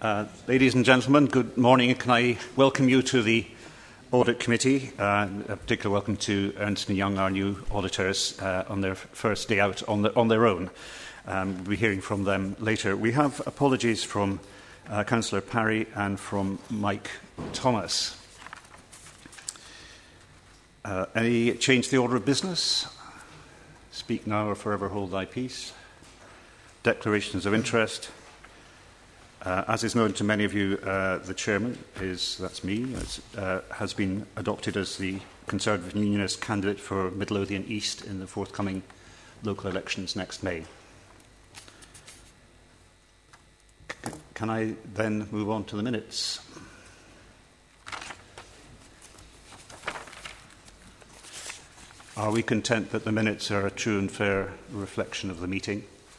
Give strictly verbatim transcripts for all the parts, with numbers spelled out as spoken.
Uh, ladies and gentlemen, good morning. Can I welcome you to the Audit Committee? Uh, a particular welcome to Ernst and Young, our new auditors, uh, on their first day out on, the, on their own. Um, we'll be hearing from them later. We have apologies from uh, Councillor Parry and from Mike Thomas. Uh, any change to the order of business? Speak now or forever hold thy peace. Declarations of interest. Uh, as is known to many of you, uh, the chairman is, that's me, is, uh, has been adopted as the Conservative and Unionist candidate for Midlothian East in the forthcoming local elections next May. C can I then move on to the minutes? Are we content that the minutes are a true and fair reflection of the meeting?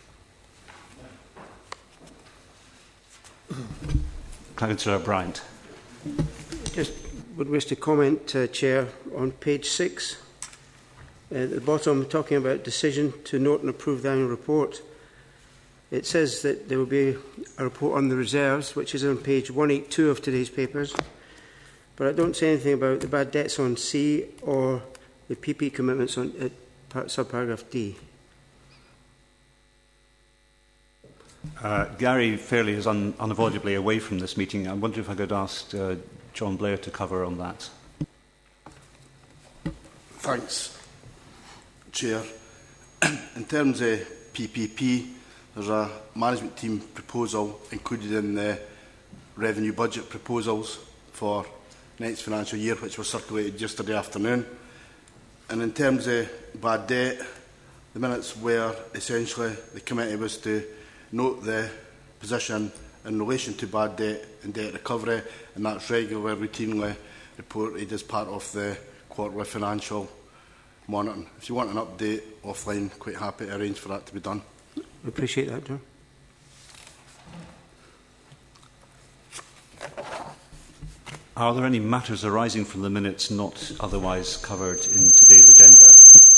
Councillor Bryant. Just would wish to comment, uh, Chair, on page six. Uh, at the bottom, talking about decision to note and approve the annual report. It says that there will be a report on the reserves, which is on page one eighty-two of today's papers. But I don't say anything about the bad debts on C or the P P commitments on uh, subparagraph D. Uh, Gary Fairley is un unavoidably away from this meeting. I wonder if I could ask uh, John Blair to cover on that. Thanks, Chair. In terms of P P P, there's a management team proposal included in the revenue budget proposals for next financial year, which was circulated yesterday afternoon. And in terms of bad debt, the minutes were essentially the committee was to note the position in relation to bad debt and debt recovery, and that's regularly, routinely reported as part of the quarterly financial monitoring. If you want an update offline, quite happy to arrange for that to be done. I appreciate that, John. Are there any matters arising from the minutes not otherwise covered in today's agenda?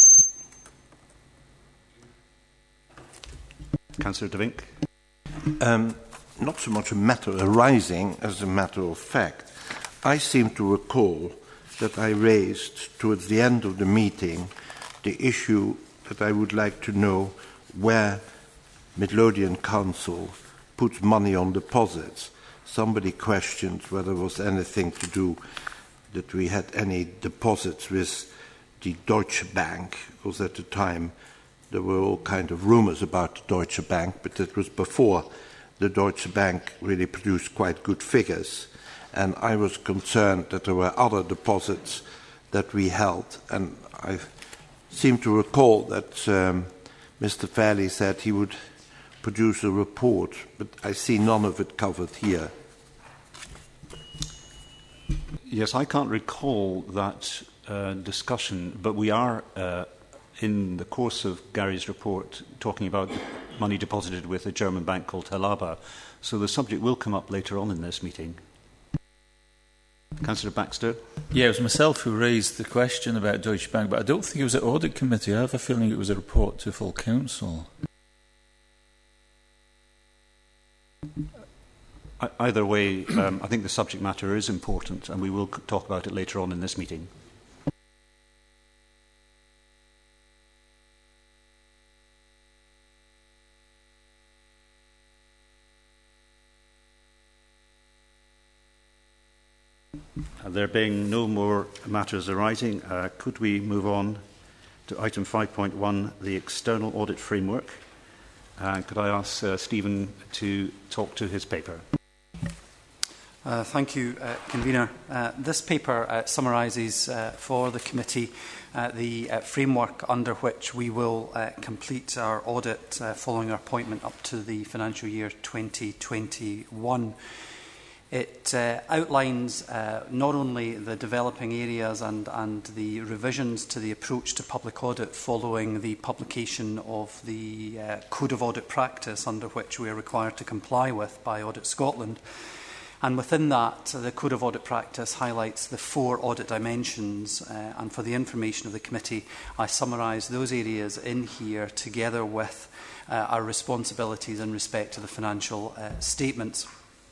Councillor De Vink. Um, not so much a matter arising as a matter of fact. I seem to recall that I raised towards the end of the meeting the issue that I would like to know where Midlothian Council puts money on deposits. Somebody questioned whether there was anything to do that we had any deposits with the Deutsche Bank, because at the time there were all kinds of rumours about the Deutsche Bank, but it was before the Deutsche Bank really produced quite good figures. And I was concerned that there were other deposits that we held. And I seem to recall that um, Mister Fairley said he would produce a report, but I see none of it covered here. Yes, I can't recall that uh, discussion, but we are uh, in the course of Gary's report talking about money deposited with a German bank called Helaba. So the subject will come up later on in this meeting. Councillor Baxter. Yeah, it was myself who raised the question about Deutsche Bank, but I don't think it was at Audit Committee. I have a feeling it was a report to full council. I either way, um, I think the subject matter is important, and we will talk about it later on in this meeting. There being no more matters arising, uh, could we move on to item five point one, the external audit framework? Uh, could I ask uh, Stephen to talk to his paper? Uh, thank you, uh, Convener. Uh, this paper uh, summarises uh, for the committee uh, the uh, framework under which we will uh, complete our audit uh, following our appointment up to the financial year twenty twenty-one. It uh, outlines uh, not only the developing areas and, and the revisions to the approach to public audit following the publication of the uh, Code of Audit Practice under which we are required to comply with by Audit Scotland. And within that, the Code of Audit Practice highlights the four audit dimensions. Uh, and for the information of the committee, I summarise those areas in here together with uh, our responsibilities in respect to the financial uh, statements.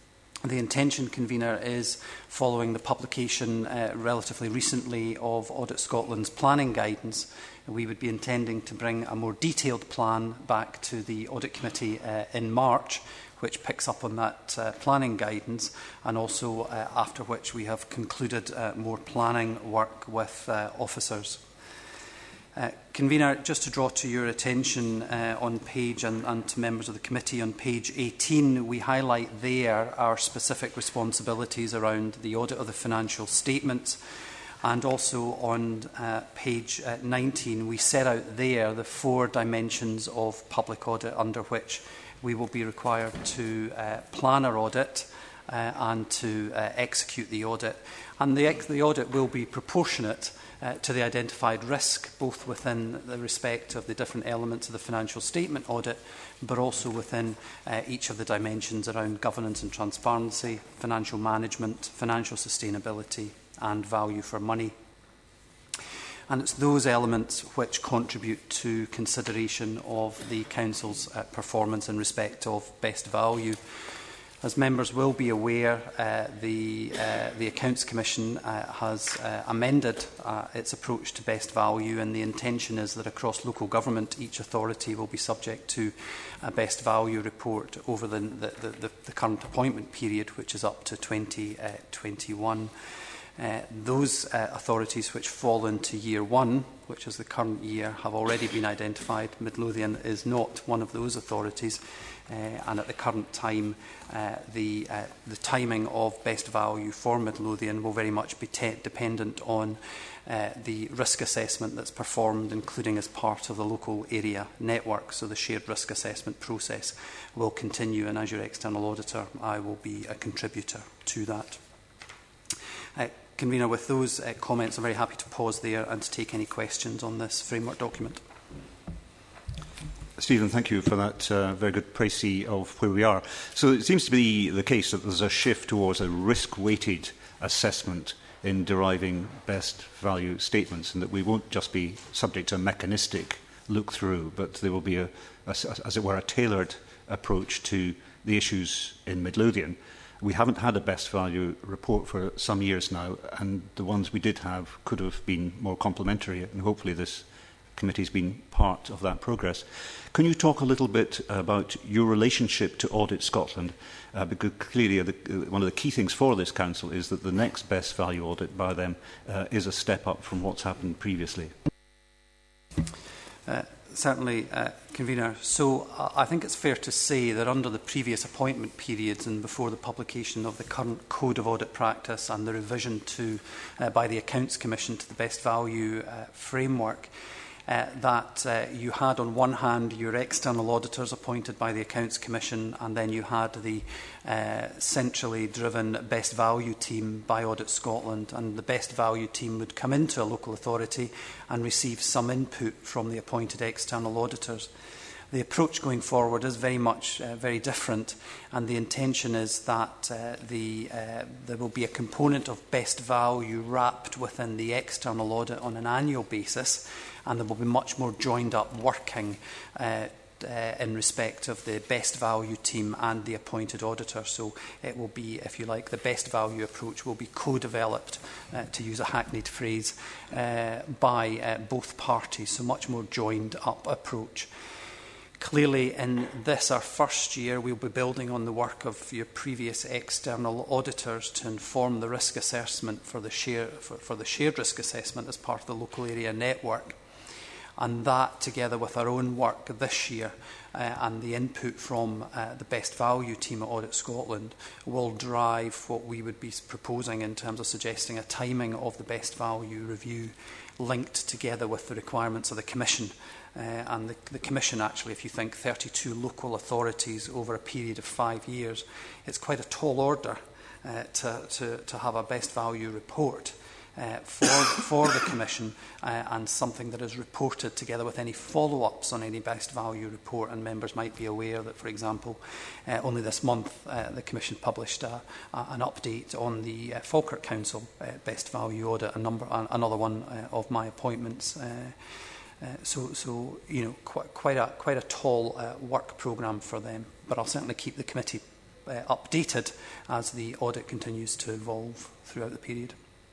The intention, Convener, is following the publication uh, relatively recently of Audit Scotland's planning guidance. We would be intending to bring a more detailed plan back to the Audit Committee uh, in March, which picks up on that uh, planning guidance, and also uh, after which we have concluded uh, more planning work with uh, officers. Uh, Convener, just to draw to your attention uh, on page, and, and to members of the committee, on page eighteen, we highlight there our specific responsibilities around the audit of the financial statements. And also on uh, page uh, nineteen, we set out there the four dimensions of public audit under which we will be required to uh, plan our audit uh, and to uh, execute the audit. And the, the audit will be proportionate Uh, to the identified risk, both within the respect of the different elements of the financial statement audit, but also within uh, each of the dimensions around governance and transparency, financial management, financial sustainability, and value for money. And it's those elements which contribute to consideration of the Council's uh, performance in respect of best value. As members will be aware, uh, the, uh, the Accounts Commission uh, has uh, amended uh, its approach to best value, and the intention is that across local government each authority will be subject to a best value report over the, the, the, the current appointment period, which is up to twenty twenty-one. Uh, those uh, authorities which fall into year one, which is the current year, have already been identified. Midlothian is not one of those authorities. Uh, and at the current time, uh, the, uh, the timing of best value for Midlothian will very much be dependent on uh, the risk assessment that's performed, including as part of the local area network. So the shared risk assessment process will continue, and as your external auditor, I will be a contributor to that. Uh, Convener, with those uh, comments, I'm very happy to pause there and to take any questions on this framework document. Stephen, thank you for that uh, very good précis of where we are. So it seems to be the case that there's a shift towards a risk-weighted assessment in deriving best value statements, and that we won't just be subject to a mechanistic look-through, but there will be, a, a, as it were, a tailored approach to the issues in Midlothian. We haven't had a best value report for some years now, and the ones we did have could have been more complementary, and hopefully this committee's been part of that progress. Can you talk a little bit about your relationship to Audit Scotland? Uh, because clearly the, uh, one of the key things for this council is that the next best value audit by them uh, is a step up from what's happened previously. Uh, certainly, uh, Convener. So uh, I think it's fair to say that under the previous appointment periods and before the publication of the current Code of Audit Practice and the revision to uh, by the Accounts Commission to the best value uh, framework, Uh, that uh, you had on one hand your external auditors appointed by the Accounts Commission, and then you had the uh, centrally driven best value team by Audit Scotland, and the best value team would come into a local authority and receive some input from the appointed external auditors. The approach going forward is very much uh, very different, and the intention is that uh, the, uh, there will be a component of best value wrapped within the external audit on an annual basis, and there will be much more joined up working uh, uh, in respect of the best value team and the appointed auditor. So it will be, if you like, the best value approach will be co-developed, uh, to use a hackneyed phrase, uh, by uh, both parties. So much more joined up approach. Clearly, in this, our first year, we'll be building on the work of your previous external auditors to inform the risk assessment for the, share, for, for the shared risk assessment as part of the local area network. And that, together with our own work this year uh, and the input from uh, the best value team at Audit Scotland, will drive what we would be proposing in terms of suggesting a timing of the best value review linked together with the requirements of the Commission. Uh, and the, the Commission, actually, if you think thirty-two local authorities over a period of five years, it's quite a tall order uh, to, to, to have a best value report uh, for, for the Commission, uh, and something that is reported together with any follow-ups on any best value report. And members might be aware that, for example, uh, only this month uh, the Commission published a, a, an update on the uh, Falkirk Council uh, best value audit, a number, uh, another one uh, of my appointments. Uh, Uh, so, so you know, quite, quite a quite a tall uh, work programme for them. But I'll certainly keep the committee uh, updated as the audit continues to evolve throughout the period.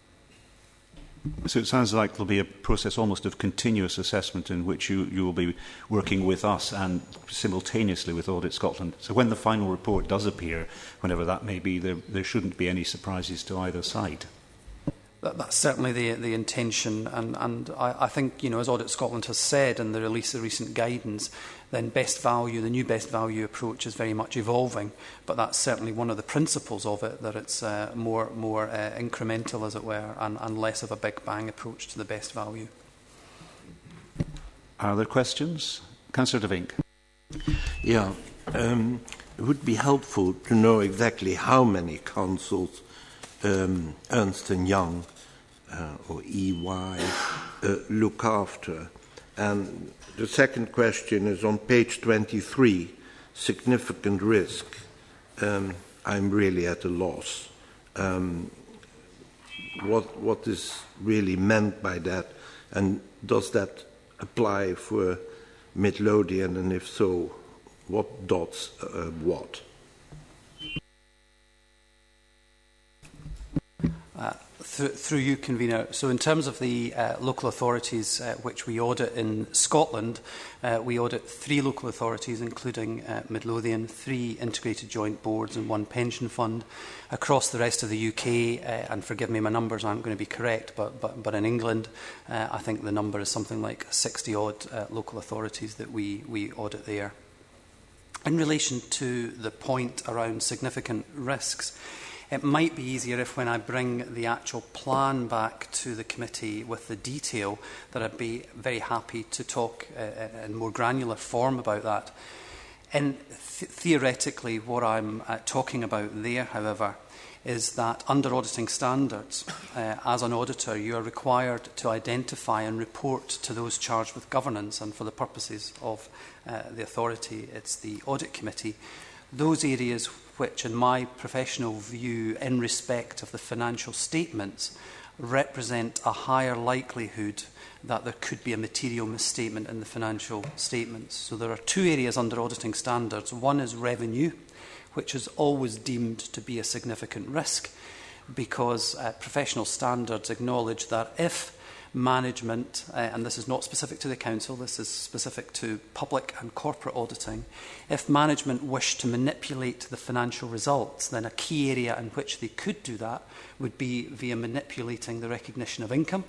So it sounds like there'll be a process almost of continuous assessment in which you, you will be working with us and simultaneously with Audit Scotland. So when the final report does appear, whenever that may be, there, there shouldn't be any surprises to either side. That, that's certainly the, the intention, and, and I, I think, you know, as Audit Scotland has said in the release of recent guidance, then best value, the new best value approach is very much evolving, but that's certainly one of the principles of it, that it's uh, more, more uh, incremental, as it were, and, and less of a big bang approach to the best value. Are there questions? Councillor De Vink. Yeah, um, it would be helpful to know exactly how many councils um, Ernst and Young uh, or E Y uh, look after. And the second question is on page twenty-three, significant risk. Um, I'm really at a loss. Um, what, what is really meant by that? And does that apply for Midlothian? And if so, what dots uh, what? Uh, th through you, Convener. So in terms of the uh, local authorities uh, which we audit in Scotland, uh, we audit three local authorities, including uh, Midlothian, three integrated joint boards and one pension fund. Across the rest of the U K, uh, and forgive me, my numbers aren't going to be correct, but, but, but in England, uh, I think the number is something like sixty odd uh, local authorities that we, we audit there. In relation to the point around significant risks, it might be easier if, when I bring the actual plan back to the committee with the detail, that I'd be very happy to talk uh, in more granular form about that. And th theoretically, what I'm uh, talking about there, however, is that under auditing standards, uh, as an auditor, you are required to identify and report to those charged with governance, and for the purposes of uh, the authority, it's the audit committee, those areas which, in my professional view, in respect of the financial statements, represent a higher likelihood that there could be a material misstatement in the financial statements. So there are two areas under auditing standards. One is revenue, which is always deemed to be a significant risk, because uh, professional standards acknowledge that if management, uh, and this is not specific to the council, this is specific to public and corporate auditing, if management wish to manipulate the financial results, then a key area in which they could do that would be via manipulating the recognition of income.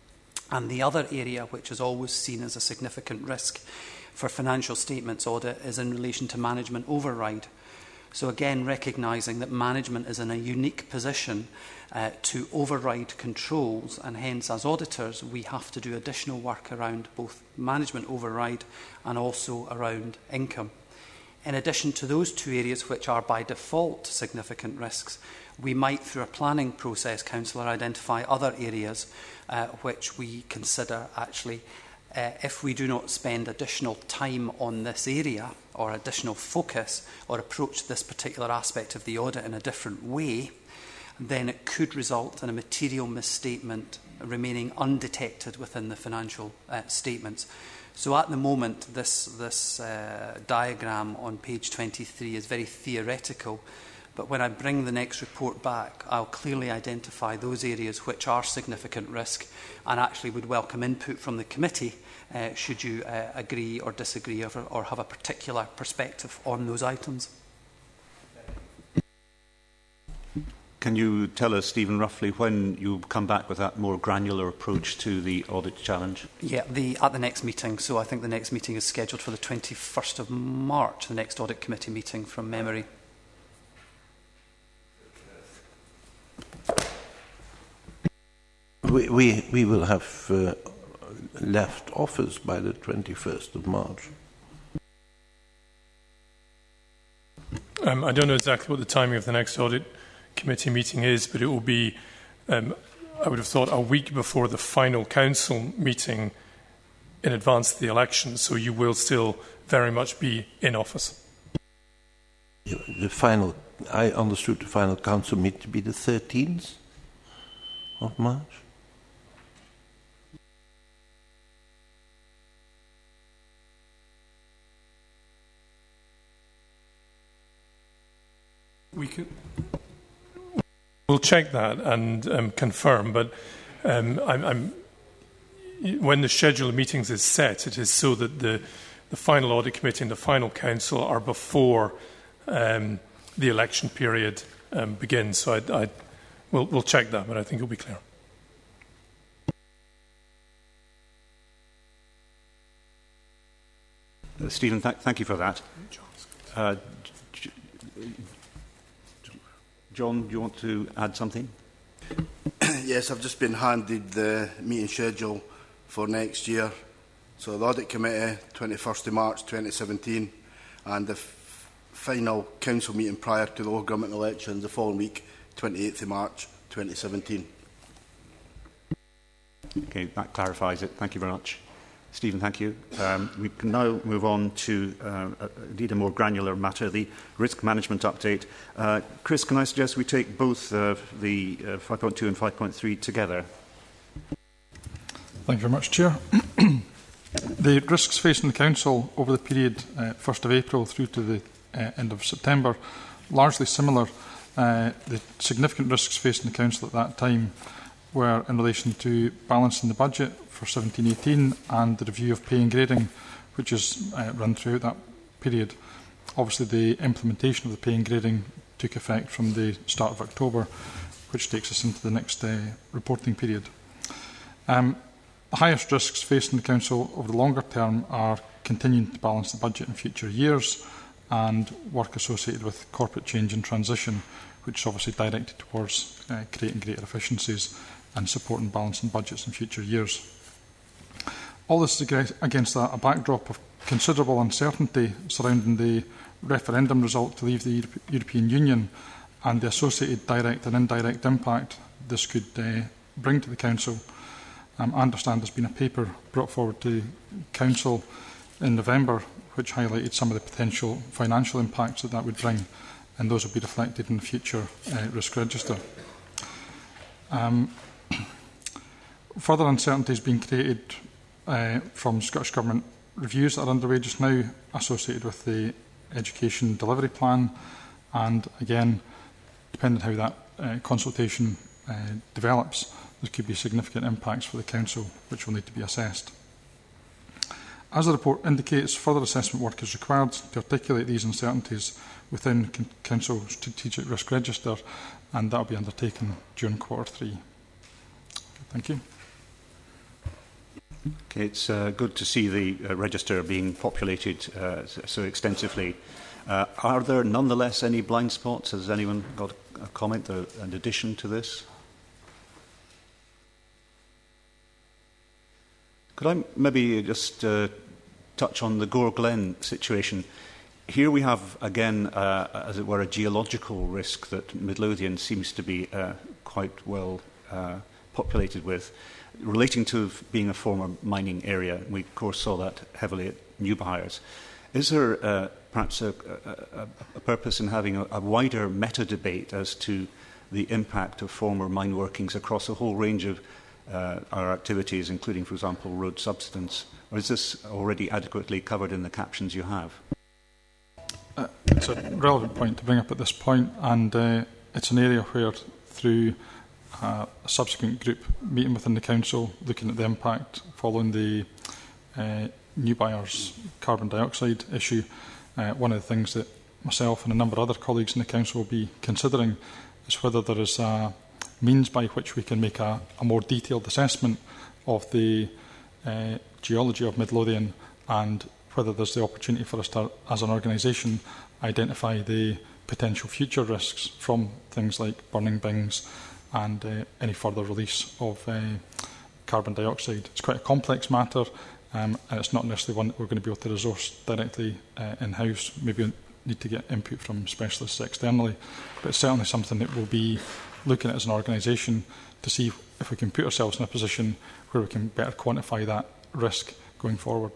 And the other area, which is always seen as a significant risk for financial statements audit, is in relation to management override. So again, recognising that management is in a unique position uh, to override controls, and hence as auditors we have to do additional work around both management override and also around income. In addition to those two areas, which are by default significant risks, we might, through a planning process, councillor, identify other areas uh, which we consider actually, uh, if we do not spend additional time on this area or additional focus or approach this particular aspect of the audit in a different way, then it could result in a material misstatement remaining undetected within the financial uh, statements. So at the moment, this, this uh, diagram on page twenty-three is very theoretical, but when I bring the next report back, I'll clearly identify those areas which are significant risk, and actually would welcome input from the committee uh, should you uh, agree or disagree or, or have a particular perspective on those items. Can you tell us, Stephen, roughly when you come back with that more granular approach to the audit challenge? Yeah, the, at the next meeting. So I think the next meeting is scheduled for the twenty-first of March, the next audit committee meeting from memory. We, we, we will have uh, left office by the twenty-first of March. Um, I don't know exactly what the timing of the next audit committee meeting is, but it will be, um, I would have thought, a week before the final council meeting in advance of the election, so you will still very much be in office. The final, I understood the final council meeting to be the thirteenth of March. we can, we'll check that and um, confirm, but um, I'm, I'm, when the schedule of meetings is set, it is so that the, the final audit committee and the final council are before um, the election period um, begins. So I, I, we'll, we'll check that, but I think it'll be clear. Uh, Stephen, th thank you for that. Uh, John, do you want to add something? Yes, I've just been handed the meeting schedule for next year. So the Audit Committee, twenty-first of March twenty seventeen, and the f final council meeting prior to the local government elections the following week, twenty-eighth of March twenty seventeen. Okay, that clarifies it. Thank you very much. Stephen, thank you. Um, we can now move on to uh, a, indeed a more granular matter, the risk management update. Uh, Chris, can I suggest we take both uh, the uh, five point two and five point three together? Thank you very much, Chair. The risks facing the Council over the period uh, first of April through to the uh, end of September, largely similar. Uh, the significant risks facing the Council at that time were in relation to balancing the budget for seventeen eighteen and the review of pay and grading, which is uh, run throughout that period. Obviously, the implementation of the pay and grading took effect from the start of October, which takes us into the next uh, reporting period. Um, the highest risks facing the Council over the longer term are continuing to balance the budget in future years and work associated with corporate change and transition, which is obviously directed towards uh, creating greater efficiencies and supporting balancing budgets in future years. All this is against a, a backdrop of considerable uncertainty surrounding the referendum result to leave the Europe European Union and the associated direct and indirect impact this could uh, bring to the Council. Um, I understand there's been a paper brought forward to Council in November which highlighted some of the potential financial impacts that that would bring, and those will be reflected in the future uh, risk register. Um, further uncertainty is being created uh, from Scottish Government reviews that are underway just now associated with the education delivery plan, and again, depending on how that uh, consultation uh, develops, there could be significant impacts for the Council which will need to be assessed. As the report indicates, further assessment work is required to articulate these uncertainties within Council Strategic Risk Register, and that will be undertaken during quarter three. Thank you. Okay, it's uh, good to see the uh, register being populated uh, so extensively. Uh, are there nonetheless any blind spots? Has anyone got a comment or an addition to this? Could I maybe just uh, touch on the Gore Glen situation? Here we have, again, uh, as it were, a geological risk that Midlothian seems to be uh, quite well uh, populated with, relating to being a former mining area. We, of course, saw that heavily at Newbyres. Is there uh, perhaps a, a, a purpose in having a, a wider meta-debate as to the impact of former mine workings across a whole range of uh, our activities, including, for example, road subsidence? Or is this already adequately covered in the captions you have? Uh, it's a relevant point to bring up at this point, and uh, it's an area where, through uh, a subsequent group meeting within the Council, looking at the impact following the uh, Newbyres carbon dioxide issue, uh, one of the things that myself and a number of other colleagues in the Council will be considering is whether there is a means by which we can make a, a more detailed assessment of the uh, geology of Midlothian, and whether there's the opportunity for us to, as an organisation, identify the potential future risks from things like burning bings and uh, any further release of uh, carbon dioxide. It's quite a complex matter, um, and it's not necessarily one that we're going to be able to resource directly uh, in-house. Maybe we need to get input from specialists externally, but it's certainly something that we'll be looking at as an organisation to see if we can put ourselves in a position where we can better quantify that risk going forward.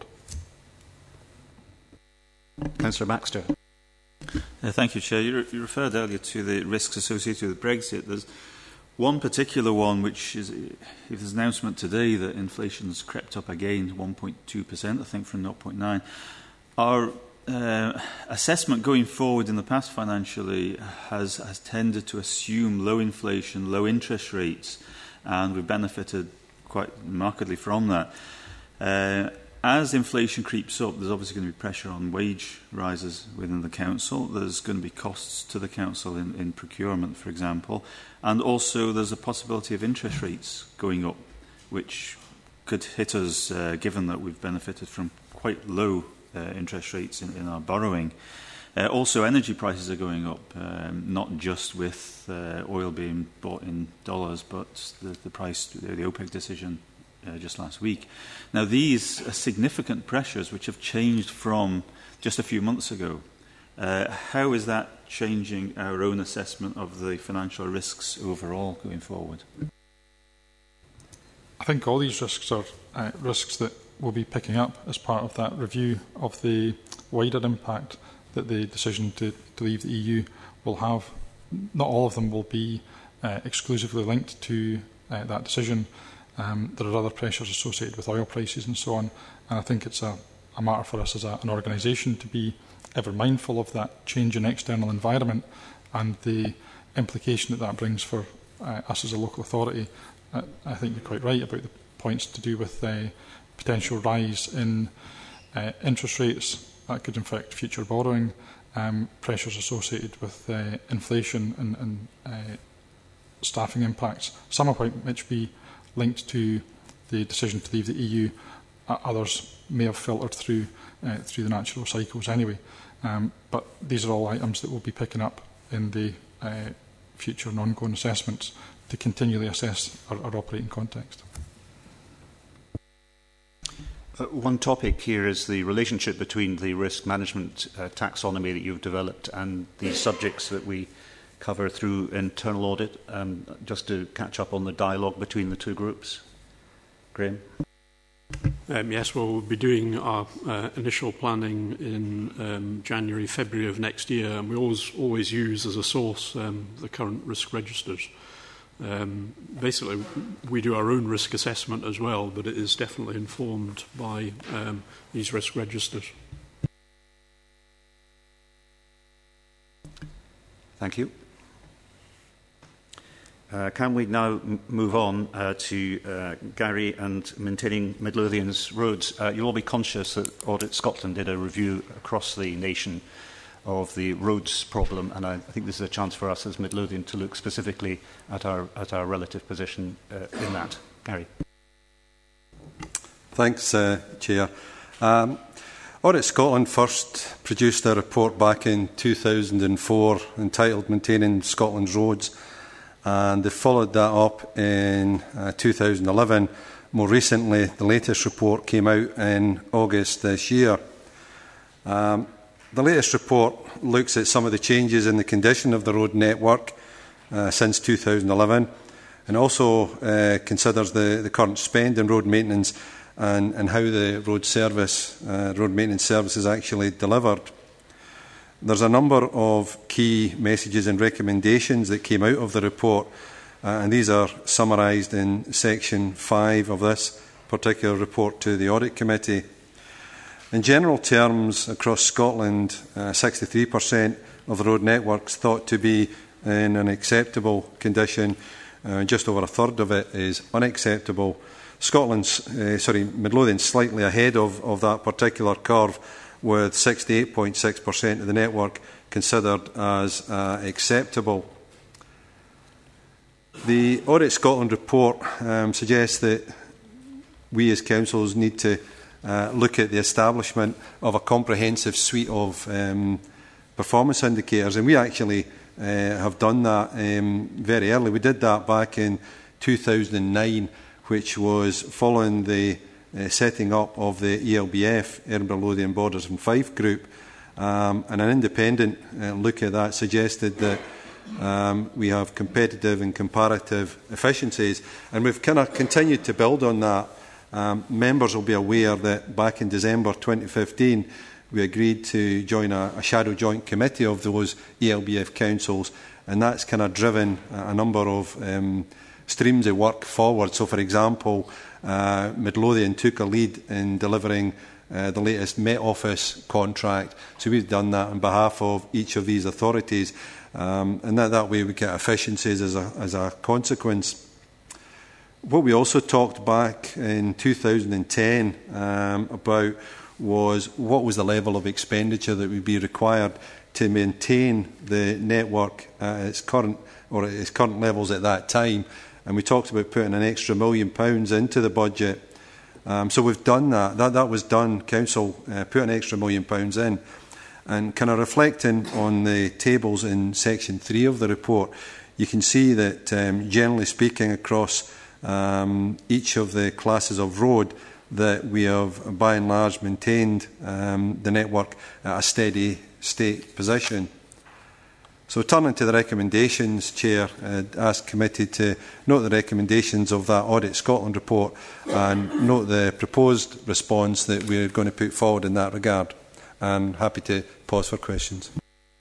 Councillor Baxter. Uh, thank you, Chair. You, re you referred earlier to the risks associated with Brexit. There's one particular one which is, if there's an announcement today that inflation's crept up again, one point two percent, I think, from zero point nine. Our uh, assessment going forward in the past financially has, has tended to assume low inflation, low interest rates, and we've benefited quite markedly from that. Uh, as inflation creeps up, there's obviously going to be pressure on wage rises within the council. There's going to be costs to the council in, in procurement, for example, and also there's a possibility of interest rates going up, which could hit us, uh, given that we've benefited from quite low uh, interest rates in, in our borrowing. Uh, also, energy prices are going up, um, not just with uh, oil being bought in dollars, but the, the price, the, the OPEC decision uh, just last week. Now, these are significant pressures which have changed from just a few months ago. Uh, how is that changing our own assessment of the financial risks overall going forward? I think all these risks are uh, risks that we'll be picking up as part of that review of the wider impact that the decision to, to leave the E U will have. Not all of them will be uh, exclusively linked to uh, that decision. Um, there are other pressures associated with oil prices and so on, and I think it's a, a matter for us as a, an organisation to be ever mindful of that change in external environment and the implication that that brings for uh, us as a local authority. Uh, I think you're quite right about the points to do with the uh, potential rise in uh, interest rates that could affect future borrowing, um, pressures associated with uh, inflation and, and uh, staffing impacts, some of which be linked to the decision to leave the E U. Uh, others may have filtered through uh, through the natural cycles anyway. Um, but these are all items that we'll be picking up in the uh, future and ongoing assessments to continually assess our, our operating context. Uh, one topic here is the relationship between the risk management uh, taxonomy that you've developed and the subjects that we cover through internal audit, um, just to catch up on the dialogue between the two groups. Graham? Um, yes, well, we'll be doing our uh, initial planning in um, January, February of next year, and we always, always use as a source um, the current risk registers. Um, basically, we do our own risk assessment as well, but it is definitely informed by um, these risk registers. Thank you. Uh, can we now m move on uh, to uh, Gary and maintaining Midlothian's roads? Uh, you'll all be conscious that Audit Scotland did a review across the nation of the roads problem, and I, I think this is a chance for us as Midlothian to look specifically at our, at our relative position uh, in that. Gary. Thanks, uh, Chair. Um, Audit Scotland first produced a report back in two thousand four entitled Maintaining Scotland's Roads, and they followed that up in uh, two thousand eleven. More recently, the latest report came out in August this year. Um, the latest report looks at some of the changes in the condition of the road network uh, since two thousand eleven, and also uh, considers the, the current spend in road maintenance and, and how the road service, uh, road maintenance service is actually delivered. There's a number of key messages and recommendations that came out of the report, uh, and these are summarised in section five of this particular report to the Audit Committee. In general terms, across Scotland, uh, sixty-three percent of the road networks thought to be in an acceptable condition. Uh, just over a third of it is unacceptable. Scotland's, uh, sorry, Midlothian's slightly ahead of, of that particular curve, with sixty-eight point six percent of the network considered as uh, acceptable. The Audit Scotland report um, suggests that we as councils need to uh, look at the establishment of a comprehensive suite of um, performance indicators, and we actually uh, have done that um, very early. We did that back in two thousand nine, which was following the uh, setting up of the E L B F, Edinburgh, Lothian, Borders and Fife Group, um, and an independent uh, look at that suggested that um, we have competitive and comparative efficiencies, and we've kind of continued to build on that. Um, members will be aware that back in December twenty fifteen we agreed to join a, a shadow joint committee of those E L B F councils, and that's kind of driven a, a number of um, streams of work forward. So, for example, uh, Midlothian took a lead in delivering uh, the latest Met Office contract. So we've done that on behalf of each of these authorities, um, and that, that way we get efficiencies as a, as a consequence. What we also talked back in two thousand ten um, about was what was the level of expenditure that would be required to maintain the network at its current or at its current levels at that time, and we talked about putting an extra million pounds into the budget. Um, so we've done that. That that was done. Council uh, put an extra million pounds in, and kind of reflecting on the tables in section three of the report, you can see that um, generally speaking across um, each of the classes of road, that we have by and large maintained um, the network at a steady state position. So turning to the recommendations, Chair, I'd ask committee to note the recommendations of that Audit Scotland report and note the proposed response that we're going to put forward in that regard. I'm happy to pause for questions.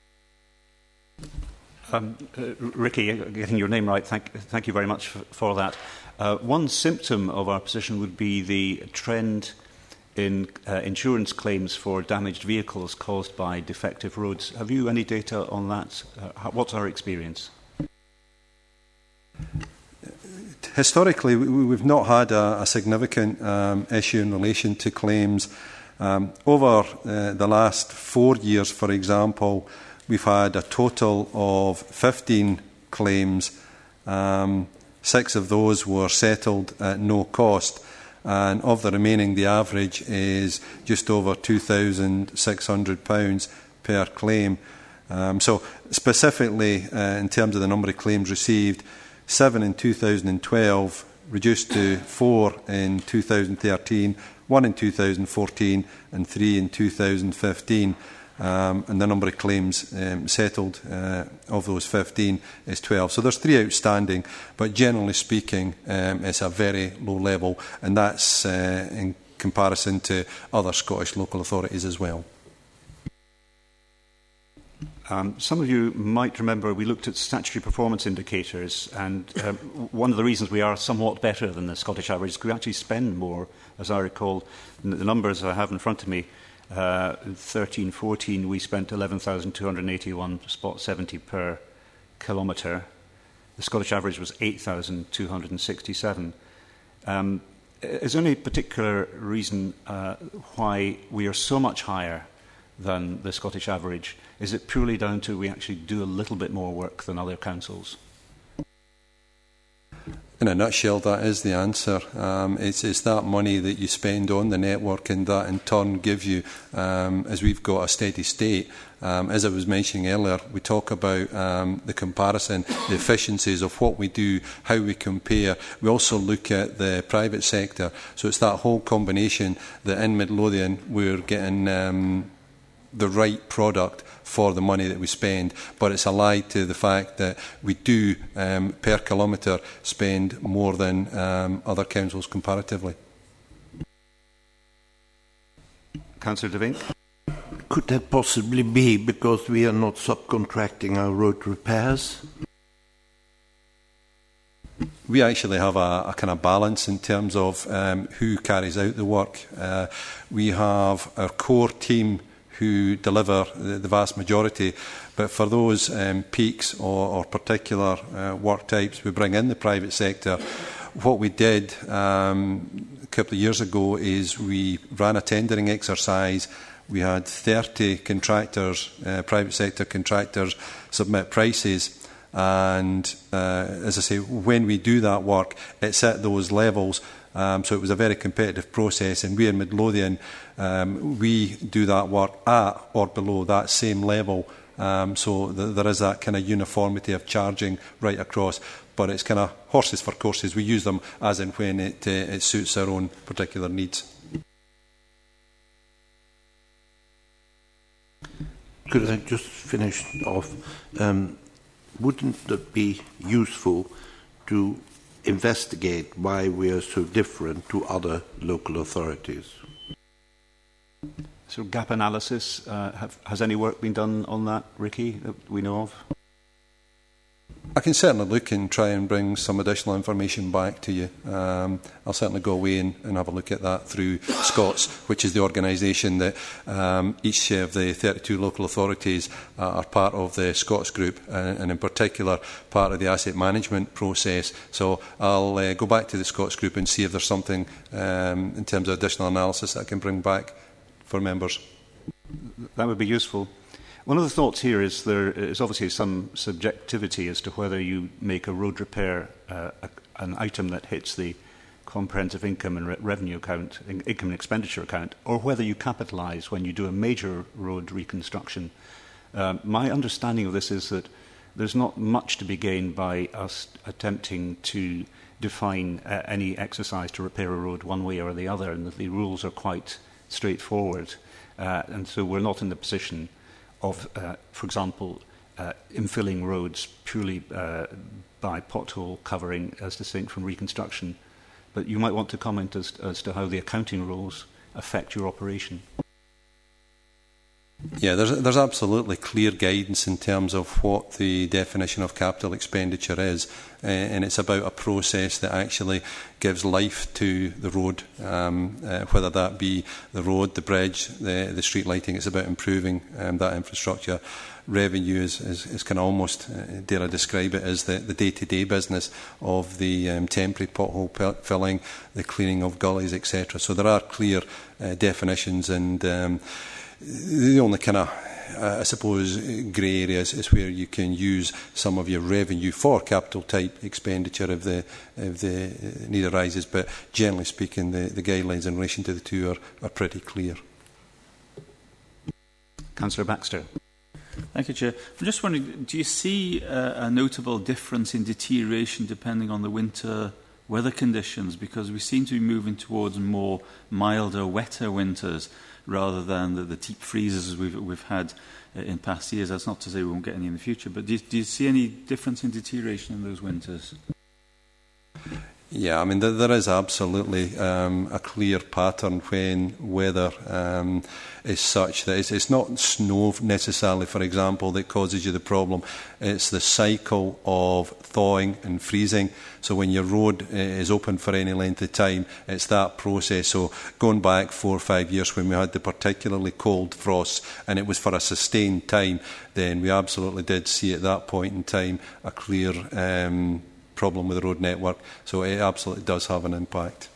Um, uh, Ricky, getting your name right, thank, thank you very much for, for that. Uh, one symptom of our position would be the trend in uh, insurance claims for damaged vehicles caused by defective roads. Have you any data on that? Uh, what's our experience? Historically, we've not had a, a significant um, issue in relation to claims. Um, over uh, the last four years, for example, we've had a total of fifteen claims. Um, six of those were settled at no cost. And of the remaining, the average is just over two thousand six hundred pounds per claim. Um, so specifically, uh, in terms of the number of claims received, seven in two thousand twelve, reduced to four in two thousand thirteen, one in two thousand fourteen, and three in two thousand fifteen. Um, and the number of claims um, settled uh, of those fifteen is twelve. So there's three outstanding, but generally speaking, um, it's a very low level, and that's uh, in comparison to other Scottish local authorities as well. Um, some of you might remember we looked at statutory performance indicators, and um, one of the reasons we are somewhat better than the Scottish average is we actually spend more, as I recall. The numbers I have in front of me, Uh, in thirteen fourteen, we spent eleven thousand two hundred eighty-one spot seventy per kilometre. The Scottish average was eight thousand two hundred sixty-seven. Um, is there any particular reason uh, why we are so much higher than the Scottish average? Is it purely down to we actually do a little bit more work than other councils? In a nutshell, that is the answer. Um, it's, it's that money that you spend on the network, and that in turn gives you, um, as we've got a steady state. Um, as I was mentioning earlier, we talk about um, the comparison, the efficiencies of what we do, how we compare. We also look at the private sector. So it's that whole combination that in Midlothian we're getting um, the right product for the money that we spend, but it's allied to the fact that we do, um, per kilometre, spend more than um, other councils comparatively. Councillor Devine? Could that possibly be because we are not subcontracting our road repairs? We actually have a, a kind of balance in terms of um, who carries out the work. Uh, we have our core team who deliver the, the vast majority. But for those um, peaks or, or particular uh, work types, we bring in the private sector. What we did um, a couple of years ago is we ran a tendering exercise. We had thirty contractors, uh, private sector contractors, submit prices. And uh, as I say, when we do that work, it's at those levels. Um, so it was a very competitive process, and we in Midlothian, um, we do that work at or below that same level. Um, so th there is that kind of uniformity of charging right across. But it's kind of horses for courses. We use them as and when it, uh, it suits our own particular needs. Could I just finish off? Um, wouldn't it be useful to investigate why we are so different to other local authorities? So gap analysis, uh, have, has any work been done on that, Ricky, that we know of? I can certainly look and try and bring some additional information back to you. Um, I'll certainly go away and, and have a look at that through Scots, which is the organisation that um, each of the thirty-two local authorities uh, are part of the Scots group, and, and in particular part of the asset management process. So I'll uh, go back to the Scots group and see if there's something um, in terms of additional analysis that I can bring back for members. That would be useful. One of the thoughts here is there is obviously some subjectivity as to whether you make a road repair uh, a, an item that hits the comprehensive income and re revenue account, in income and expenditure account, or whether you capitalise when you do a major road reconstruction. Um, my understanding of this is that there's not much to be gained by us attempting to define uh, any exercise to repair a road one way or the other, and that the rules are quite straightforward. Uh, and so we're not in the position of, uh, for example, uh, infilling roads purely uh, by pothole covering as distinct from reconstruction. But you might want to comment as, as to how the accounting rules affect your operation. Yeah, there's, there's absolutely clear guidance in terms of what the definition of capital expenditure is, uh, and it's about a process that actually gives life to the road, um, uh, whether that be the road, the bridge, the, the street lighting. It's about improving um, that infrastructure. Revenue is, is, is kind of almost, uh, dare I describe it, as the, the day-to-day business of the um, temporary pothole filling, the cleaning of gullies, et cetera. So there are clear uh, definitions, and um, the only kind of, uh, I suppose, grey areas is where you can use some of your revenue for capital type expenditure if the, if the need arises. But generally speaking, the, the guidelines in relation to the two are, are pretty clear. Councillor Baxter. Thank you, Chair. I'm just wondering, do you see uh, a notable difference in deterioration depending on the winter weather conditions? Because we seem to be moving towards more milder, wetter winters, rather than the, the deep freezes we've, we've had uh, in past years. That's not to say we won't get any in the future, but do you, do you see any difference in deterioration in those winters? Yeah, I mean, there, there is absolutely um, a clear pattern when weather um, is such that it's, it's not snow necessarily, for example, that causes you the problem. It's the cycle of thawing and freezing. So when your road uh, is open for any length of time, it's that process. So going back four or five years when we had the particularly cold frosts and it was for a sustained time, then we absolutely did see at that point in time a clear um, problem with the road network. So it absolutely does have an impact.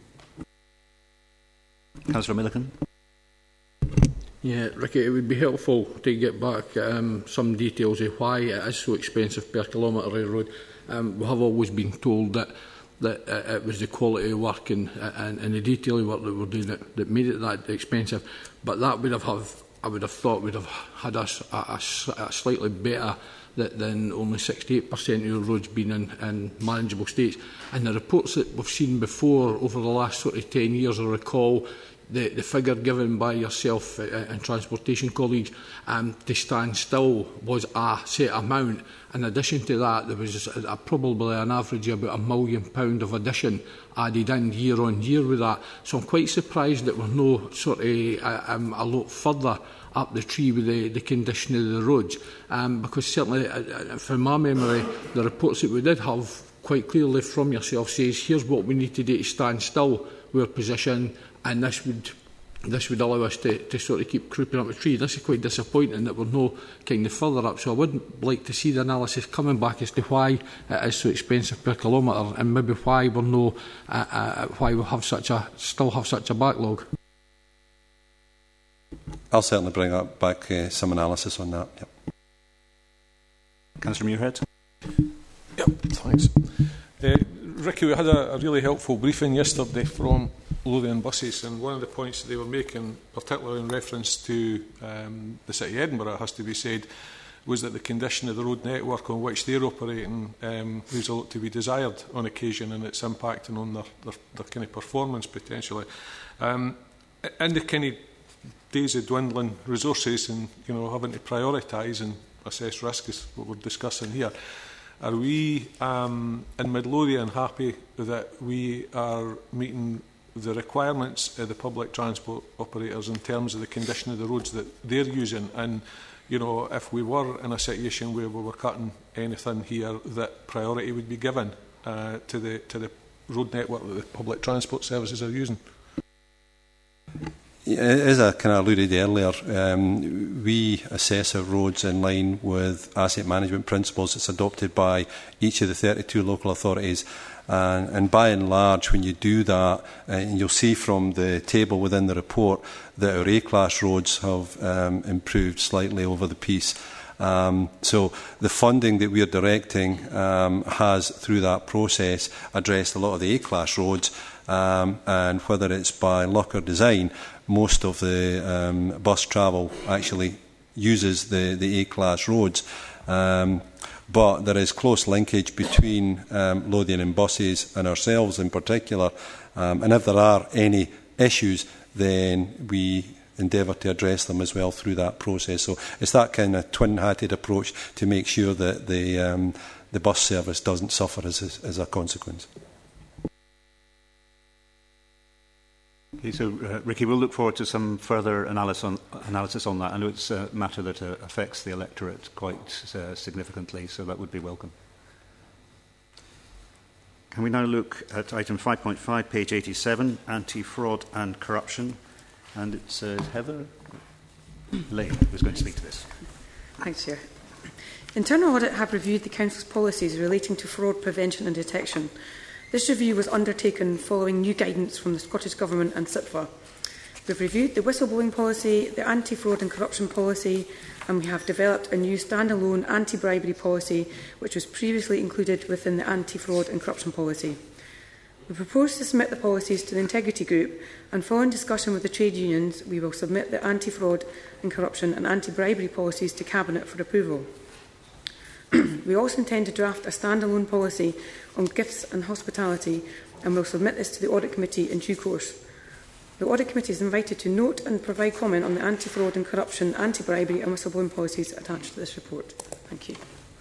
Councillor Milliken. Yeah, Ricky, it would be helpful to get back um, some details of why it is so expensive per kilometre of road. Um, we have always been told that that uh, it was the quality of work and, and, and the detailing work that we're doing that, that made it that expensive. But that would have, have I would have thought would have had a, a, a slightly better that than only sixty-eight percent of the roads being in, in manageable states. And the reports that we've seen before over the last sort of ten years, I recall the, the figure given by yourself uh, and transportation colleagues um, to stand still was a set amount. In addition to that, there was a, a, probably an average of about a million pound of addition added in year on year with that. So I'm quite surprised that we're no sort of uh, um, a lot further up the tree with the, the condition of the roads, um, because certainly uh, from my memory the reports that we did have quite clearly from yourself says here's what we need to do to stand still with our position, and this would this would allow us to, to sort of keep creeping up the tree. This is quite disappointing that we're no kind of further up, so I would like to see the analysis coming back as to why it is so expensive per kilometre, and maybe why we're no uh, uh, why we have such a still have such a backlog. I'll certainly bring up back uh, some analysis on that. Yep. Councillor Muirhead. Yep, thanks. Uh, Ricky, we had a, a really helpful briefing yesterday from Lothian Buses, and one of the points that they were making, particularly in reference to um, the City of Edinburgh, it has to be said, was that the condition of the road network on which they're operating um, leaves a lot to be desired on occasion, and it's impacting on their, their, their kind of performance potentially. Um, in the kind of days of dwindling resources and, you know, having to prioritise and assess risk is what we're discussing here. Are we um, in Midlothian happy that we are meeting the requirements of the public transport operators in terms of the condition of the roads that they're using? And you know, if we were in a situation where we were cutting anything here, that priority would be given uh, to the to the road network that the public transport services are using. As I kind of alluded earlier, um, we assess our roads in line with asset management principles that's adopted by each of the thirty-two local authorities. And, and by and large, when you do that, uh, and you'll see from the table within the report that our A-class roads have um, improved slightly over the piece. Um, so the funding that we are directing um, has, through that process, addressed a lot of the A-class roads, um, and whether it's by luck or design, most of the um, bus travel actually uses the, the A-class roads. Um, but there is close linkage between um, Lothian and buses and ourselves in particular, um, and if there are any issues, then we endeavour to address them as well through that process. So it's that kind of twin-hatted approach to make sure that the, um, the bus service doesn't suffer as a, as a consequence. Okay, so uh, Ricky, we'll look forward to some further analysis on, analysis on that. I know it's a matter that uh, affects the electorate quite uh, significantly, so that would be welcome. Can we now look at item five point five, page eighty-seven, anti-fraud and corruption? And it's uh, Heather Lane who's going to speak to this. Thanks, Chair. Internal Audit have reviewed the Council's policies relating to fraud prevention and detection. This review was undertaken following new guidance from the Scottish Government and S I T F A. We've reviewed the whistleblowing policy, the anti-fraud and corruption policy, and we have developed a new standalone anti-bribery policy, which was previously included within the anti-fraud and corruption policy. We propose to submit the policies to the Integrity Group, and following discussion with the trade unions, we will submit the anti-fraud and corruption and anti-bribery policies to Cabinet for approval. We also intend to draft a standalone policy on gifts and hospitality, and will submit this to the Audit Committee in due course. The Audit Committee is invited to note and provide comment on the anti-fraud and corruption, anti-bribery and whistleblowing policies attached to this report. Thank you.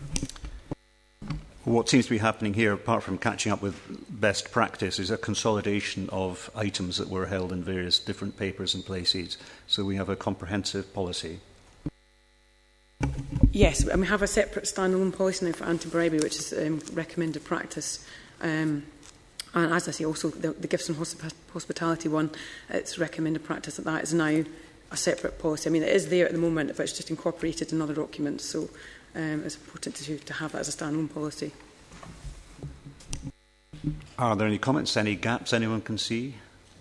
What seems to be happening here, apart from catching up with best practice, is a consolidation of items that were held in various different papers and places. So we have a comprehensive policy. Yes, and we have a separate standalone policy now for anti-bribery, which is um, recommended practice. Um, and as I say, also the, the gifts and hosp hospitality one, it's recommended practice that that is now a separate policy. I mean, it is there at the moment, but it's just incorporated in other documents. So um, it's important to, to have that as a standalone policy. Are there any comments, any gaps anyone can see?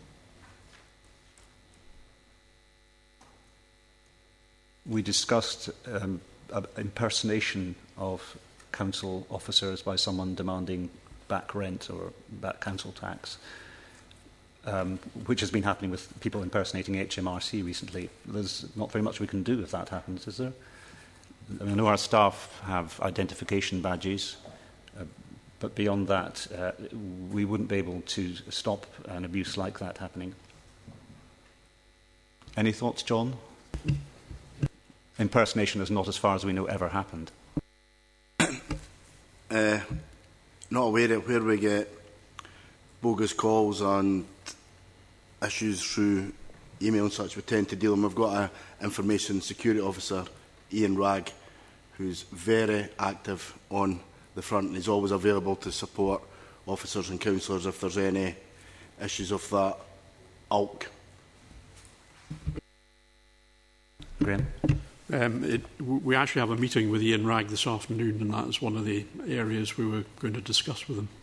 We discussed um, impersonation of council officers by someone demanding back rent or back council tax, um, which has been happening with people impersonating H M R C recently. There's not very much we can do if that happens, is there? I mean, I know our staff have identification badges, uh, but beyond that, uh, we wouldn't be able to stop an abuse like that happening. Any thoughts, John? Impersonation has not, as far as we know, ever happened. Uh, not aware of where we get bogus calls and issues through email and such. We tend to deal them. We've got an information security officer, Ian Ragg, who's very active on the front and is always available to support officers and councillors if there's any issues of that ilk. Graham? Um, it, we actually have a meeting with Ian Ragg this afternoon, and that is one of the areas we were going to discuss with him.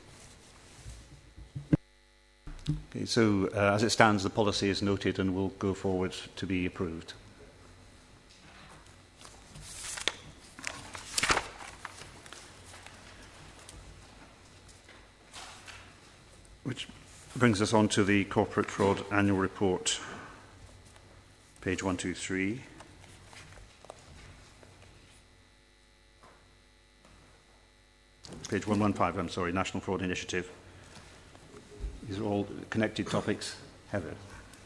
Okay, so, uh, as it stands, the policy is noted and will go forward to be approved. Which brings us on to the Corporate Fraud Annual Report, page one two three. Page one one five, I'm sorry, National Fraud Initiative. These are all connected topics. Heather.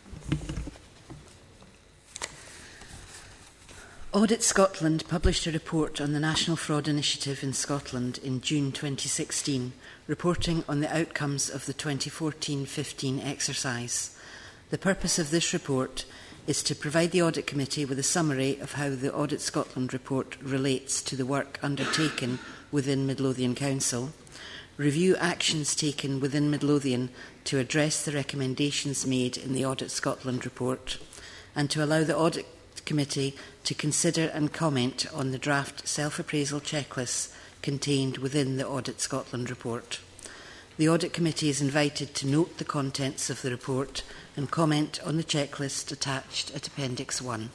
Audit Scotland published a report on the National Fraud Initiative in Scotland in June twenty sixteen, reporting on the outcomes of the twenty fourteen fifteen exercise. The purpose of this report is to provide the Audit Committee with a summary of how the Audit Scotland report relates to the work undertaken within Midlothian Council, review actions taken within Midlothian to address the recommendations made in the Audit Scotland report, and to allow the Audit Committee to consider and comment on the draft self-appraisal checklists contained within the Audit Scotland report. The Audit Committee is invited to note the contents of the report and comment on the checklist attached at Appendix one.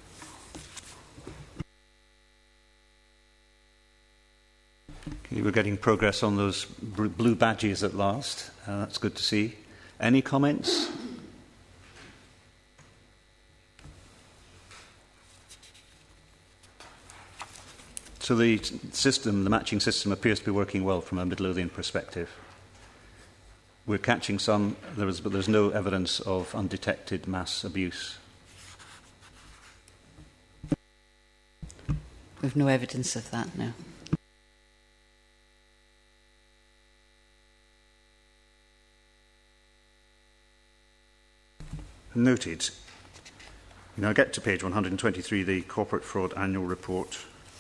Okay, we're getting progress on those blue badges at last. Uh, that's good to see. Any comments? So the system, the matching system, appears to be working well from a Midlothian perspective. We're catching some, there is, but there's no evidence of undetected mass abuse. We've no evidence of that now. Noted. We now get to page one hundred twenty-three, the Corporate Fraud Annual Report.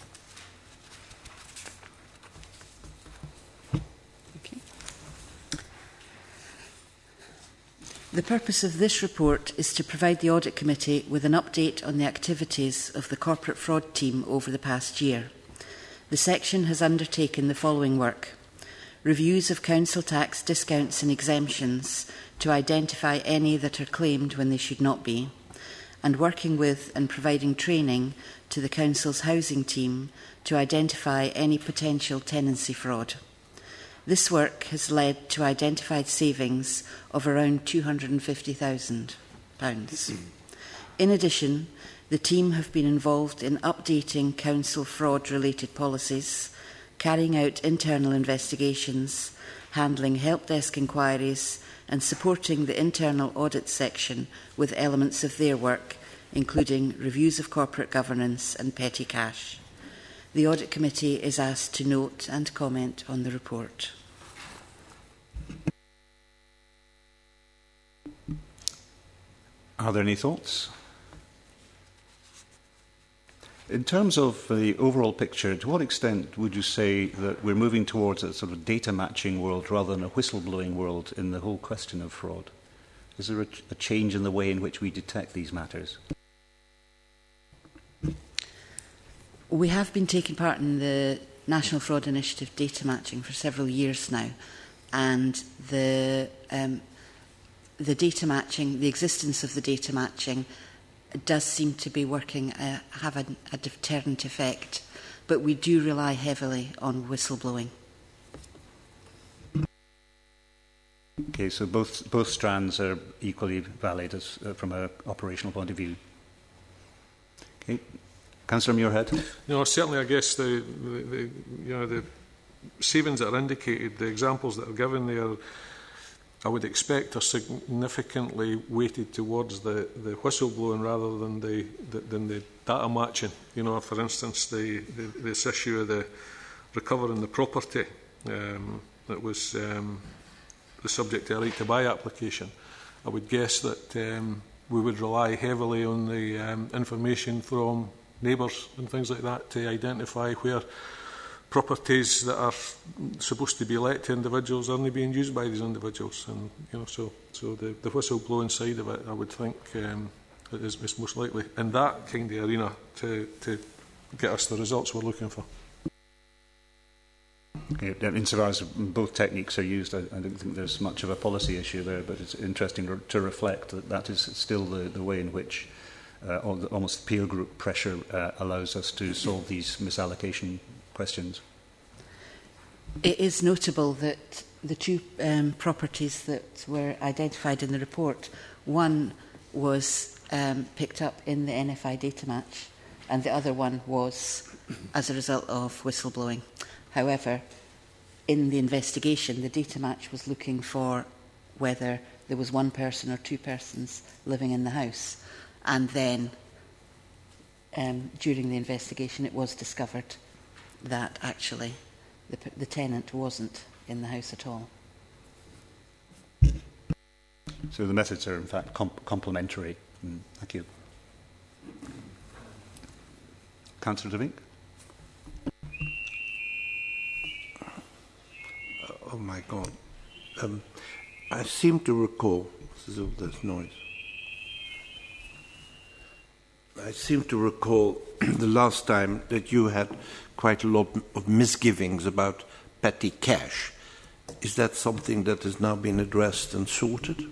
The purpose of this report is to provide the Audit Committee with an update on the activities of the Corporate Fraud Team over the past year. The section has undertaken the following work: reviews of council tax discounts and exemptions to identify any that are claimed when they should not be, and working with and providing training to the Council's housing team to identify any potential tenancy fraud. This work has led to identified savings of around two hundred and fifty thousand pounds. In addition, the team have been involved in updating council fraud-related policies, carrying out internal investigations, handling help desk inquiries, and supporting the internal audit section with elements of their work, including reviews of corporate governance and petty cash. The Audit Committee is asked to note and comment on the report. Are there any thoughts? In terms of the overall picture, to what extent would you say that we're moving towards a sort of data matching world rather than a whistleblowing world in the whole question of fraud? Is there a, a change in the way in which we detect these matters? We have been taking part in the National Fraud Initiative data matching for several years now, and the um, the data matching, the existence of the data matching does seem to be working, uh, have a, a deterrent effect, but we do rely heavily on whistleblowing. Okay, so both both strands are equally valid as, uh, from an operational point of view. Okay, Councillor Muirhead. No, certainly, I guess the, the, the you know the savings that are indicated, the examples that are given there, I would expect are significantly weighted towards the, the whistleblowing rather than the, the than the data matching. You know, for instance, the, the this issue of the recovering the property um, that was um, the subject to a right to buy application. I would guess that um, we would rely heavily on the um, information from neighbours and things like that to identify where properties that are supposed to be let to individuals aren't being used by these individuals, and you know, so so the, the whistleblowing side of it, I would think, um, is, is most likely in that kind of arena to to get us the results we're looking for. Okay, insofar as both techniques are used, I, I don't think there's much of a policy issue there, but it's interesting re to reflect that that is still the, the way in which uh, almost peer group pressure uh, allows us to solve these misallocation questions. It is notable that the two um, properties that were identified in the report, one was um, picked up in the N F I data match, and the other one was as a result of whistleblowing. However, in the investigation, the data match was looking for whether there was one person or two persons living in the house, and then um, during the investigation it was discovered that actually the, the tenant wasn't in the house at all. So the methods are in fact comp complementary. Mm, thank you. Councillor De Vink. Oh my God. Um, I seem to recall, this is all this noise. I seem to recall the last time that you had quite a lot of misgivings about petty cash. Is that something that has now been addressed and sorted?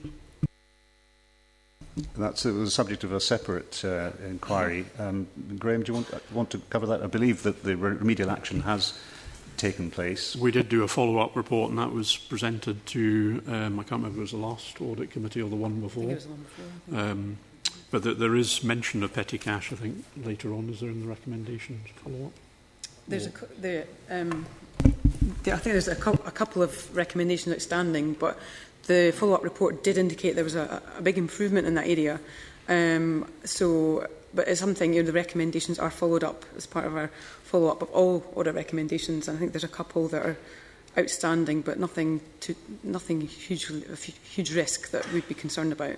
That's it was a subject of a separate uh, inquiry. Um, Graham, do you want, want to cover that? I believe that the remedial action has taken place. We did do a follow-up report, and that was presented to, um, I can't remember if it was the last audit committee or the one before. I think it was the one before. Um, but th there is mention of petty cash, I think, later on. Is there in the recommendations follow-up? There's a, the, um, there, I think there's a, co a couple of recommendations outstanding, but the follow-up report did indicate there was a, a big improvement in that area. Um, so, but it's something, you know, the recommendations are followed up as part of our follow-up of all audit recommendations. And I think there's a couple that are outstanding, but nothing, to, nothing huge, a huge risk that we'd be concerned about.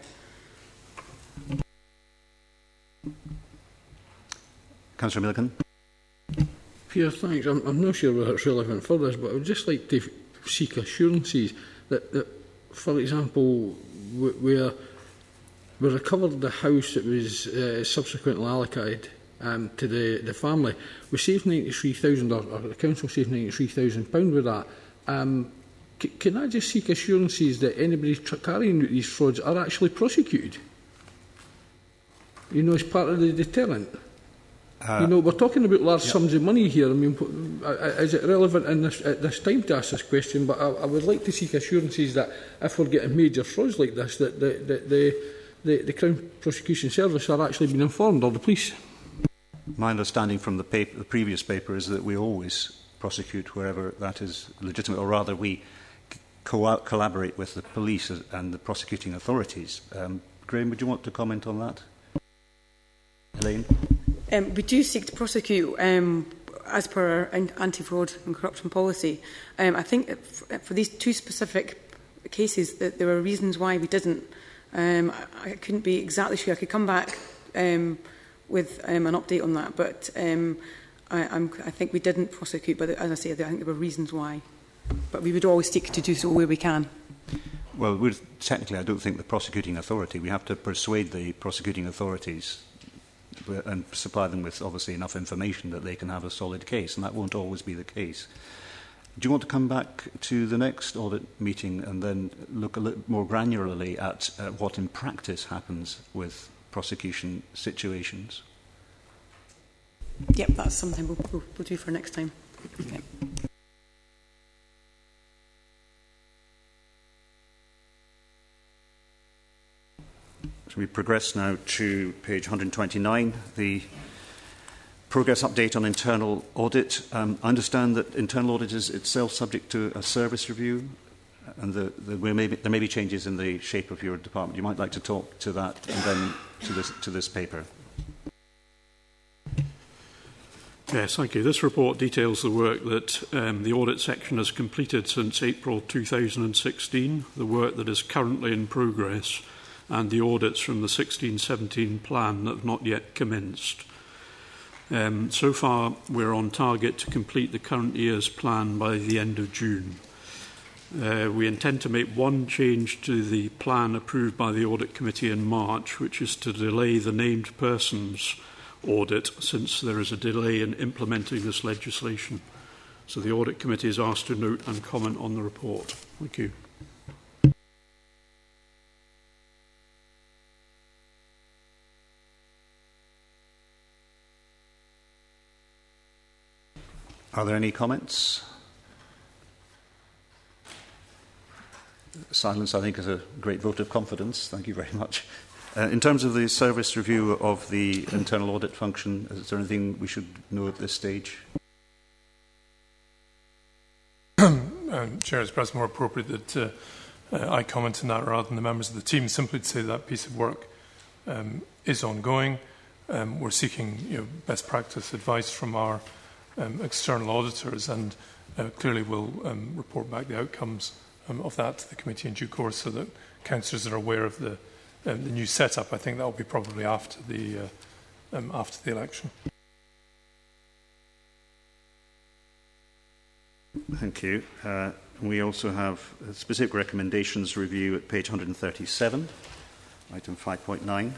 Councillor Milliken. Pierre, thanks. I'm, I'm not sure whether it's relevant for this, but I would just like to seek assurances that, that for example, where we recovered the house that was uh, subsequently allocated um, to the, the family, we saved ninety-three thousand pounds, or, or the council saved ninety-three thousand pounds with that. Um, can I just seek assurances that anybody carrying out these frauds are actually prosecuted? You know, as part of the deterrent? Uh, you know, we're talking about large yep. sums of money here. I mean, is it relevant in this, at this time to ask this question? But I, I would like to seek assurances that if we're getting major frauds like this, that the, the, the, the, the Crown Prosecution Service are actually being informed, or the police. My understanding from the, paper, the previous paper is that we always prosecute wherever that is legitimate, or rather we co collaborate with the police and the prosecuting authorities. Um, Graham, would you want to comment on that? Elaine? Um, we do seek to prosecute um, as per our anti-fraud and corruption policy. Um, I think that for these two specific cases that there were reasons why we didn't. Um, I, I couldn't be exactly sure. I could come back um, with um, an update on that, but um, I, I'm, I think we didn't prosecute. But as I say, I think there were reasons why. But we would always seek to do so where we can. Well, we're, technically, I don't think the prosecuting authority. We have to persuade the prosecuting authorities and supply them with, obviously, enough information that they can have a solid case, and that won't always be the case. Do you want to come back to the next audit meeting and then look a little more granularly at uh, what in practice happens with prosecution situations? Yep, that's something we'll, we'll, we'll do for next time. Okay. So we progress now to page one hundred twenty-nine, the progress update on internal audit. Um, I understand that internal audit is itself subject to a service review, and the, the, there, may be, there may be changes in the shape of your department. You might like to talk to that and then to this, to this paper. Yes, thank you. This report details the work that um, the audit section has completed since April two thousand sixteen, the work that is currently in progress, and the audits from the sixteen seventeen plan that have not yet commenced. Um, so far, we're on target to complete the current year's plan by the end of June. Uh, we intend to make one change to the plan approved by the Audit Committee in March, which is to delay the named persons audit, since there is a delay in implementing this legislation. So the Audit Committee is asked to note and comment on the report. Thank you. Are there any comments? Silence, I think, is a great vote of confidence. Thank you very much. Uh, in terms of the service review of the internal audit function, is there anything we should know at this stage? um, Chair, it's perhaps more appropriate that uh, uh, I comment on that rather than the members of the team, simply to say that, that piece of work um, is ongoing. Um, we're seeking you know, best practice advice from our Um, external auditors, and uh, clearly will um, report back the outcomes um, of that to the committee in due course, so that councillors are aware of the, um, the new setup. I think that will be probably after the um, after the election. Thank you. Uh, we also have a specific recommendations review at page one hundred thirty-seven, item five point nine.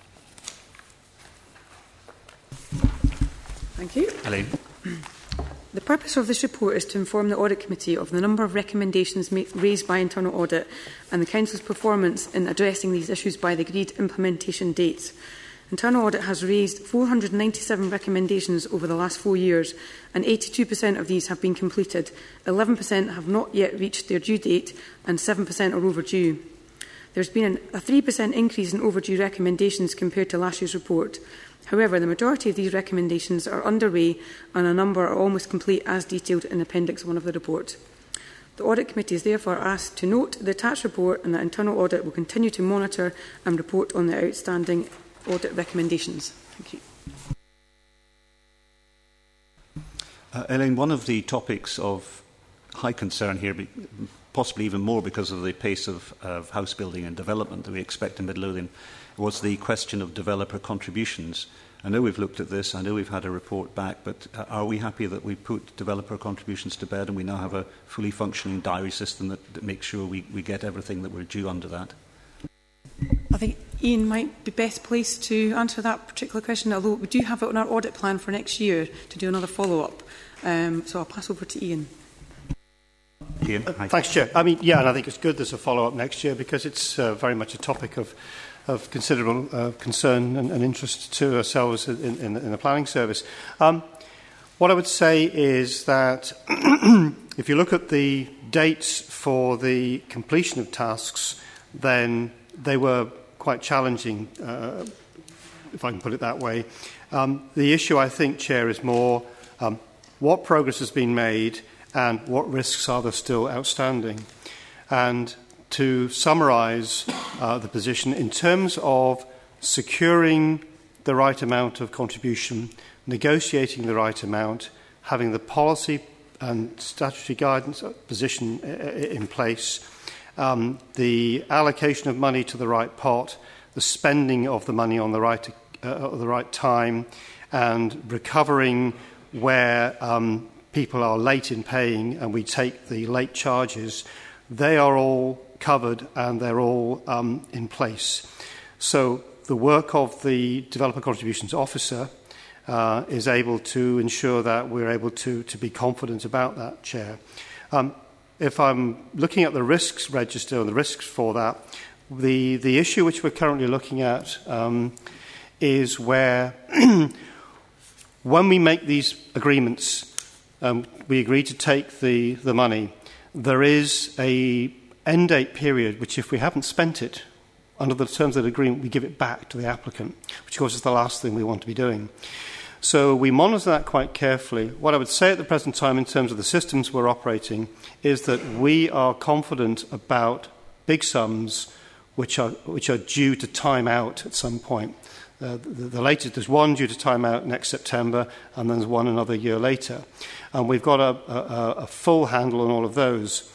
Thank you. Elaine. The purpose of this report is to inform the Audit Committee of the number of recommendations raised by internal audit and the Council's performance in addressing these issues by the agreed implementation dates. Internal audit has raised four hundred ninety-seven recommendations over the last four years, and eighty-two percent of these have been completed, eleven percent have not yet reached their due date, and seven percent are overdue. There has been an, a three percent increase in overdue recommendations compared to last year's report. However, the majority of these recommendations are underway and a number are almost complete as detailed in Appendix one of the report. The Audit Committee is therefore asked to note the attached report and that internal audit will continue to monitor and report on the outstanding audit recommendations. Thank you. Uh, Elaine, one of the topics of high concern here, possibly even more because of the pace of, of house building and development that we expect in Midlothian, was the question of developer contributions. I know we've looked at this, I know we've had a report back, but uh, are we happy that we put developer contributions to bed and we now have a fully functioning diary system that, that makes sure we, we get everything that we're due under that? I think Ian might be best placed to answer that particular question, although we do have it on our audit plan for next year to do another follow-up. Um, so I'll pass over to Ian. Ian, uh, thanks, Chair. I mean, yeah, and I think it's good there's a follow-up next year because it's uh, very much a topic of of considerable uh, concern and, and interest to ourselves in, in, in the planning service. Um, what I would say is that if you look at the dates for the completion of tasks, then they were quite challenging, uh, if I can put it that way. Um, the issue, I think, Chair, is more um, what progress has been made and what risks are there still outstanding. And to summarise uh, the position in terms of securing the right amount of contribution, negotiating the right amount, having the policy and statutory guidance position in place, um, the allocation of money to the right pot, the spending of the money on the right, uh, at the right time, and recovering where um, people are late in paying and we take the late charges, they are all covered and they're all um, in place. So the work of the Developer Contributions Officer uh, is able to ensure that we're able to, to be confident about that, Chair. Um, if I'm looking at the risks register and the risks for that, the, the issue which we're currently looking at um, is where when we make these agreements, um, we agree to take the, the money, there is a end date period which, if we haven't spent it under the terms of the agreement, we give it back to the applicant, which of course is the last thing we want to be doing. So we monitor that quite carefully. What I would say at the present time in terms of the systems we're operating is that we are confident about big sums which are, which are due to time out at some point. Uh, the, the latest, there's one due to time out next September, and then there's one another year later. And we've got a, a, a full handle on all of those.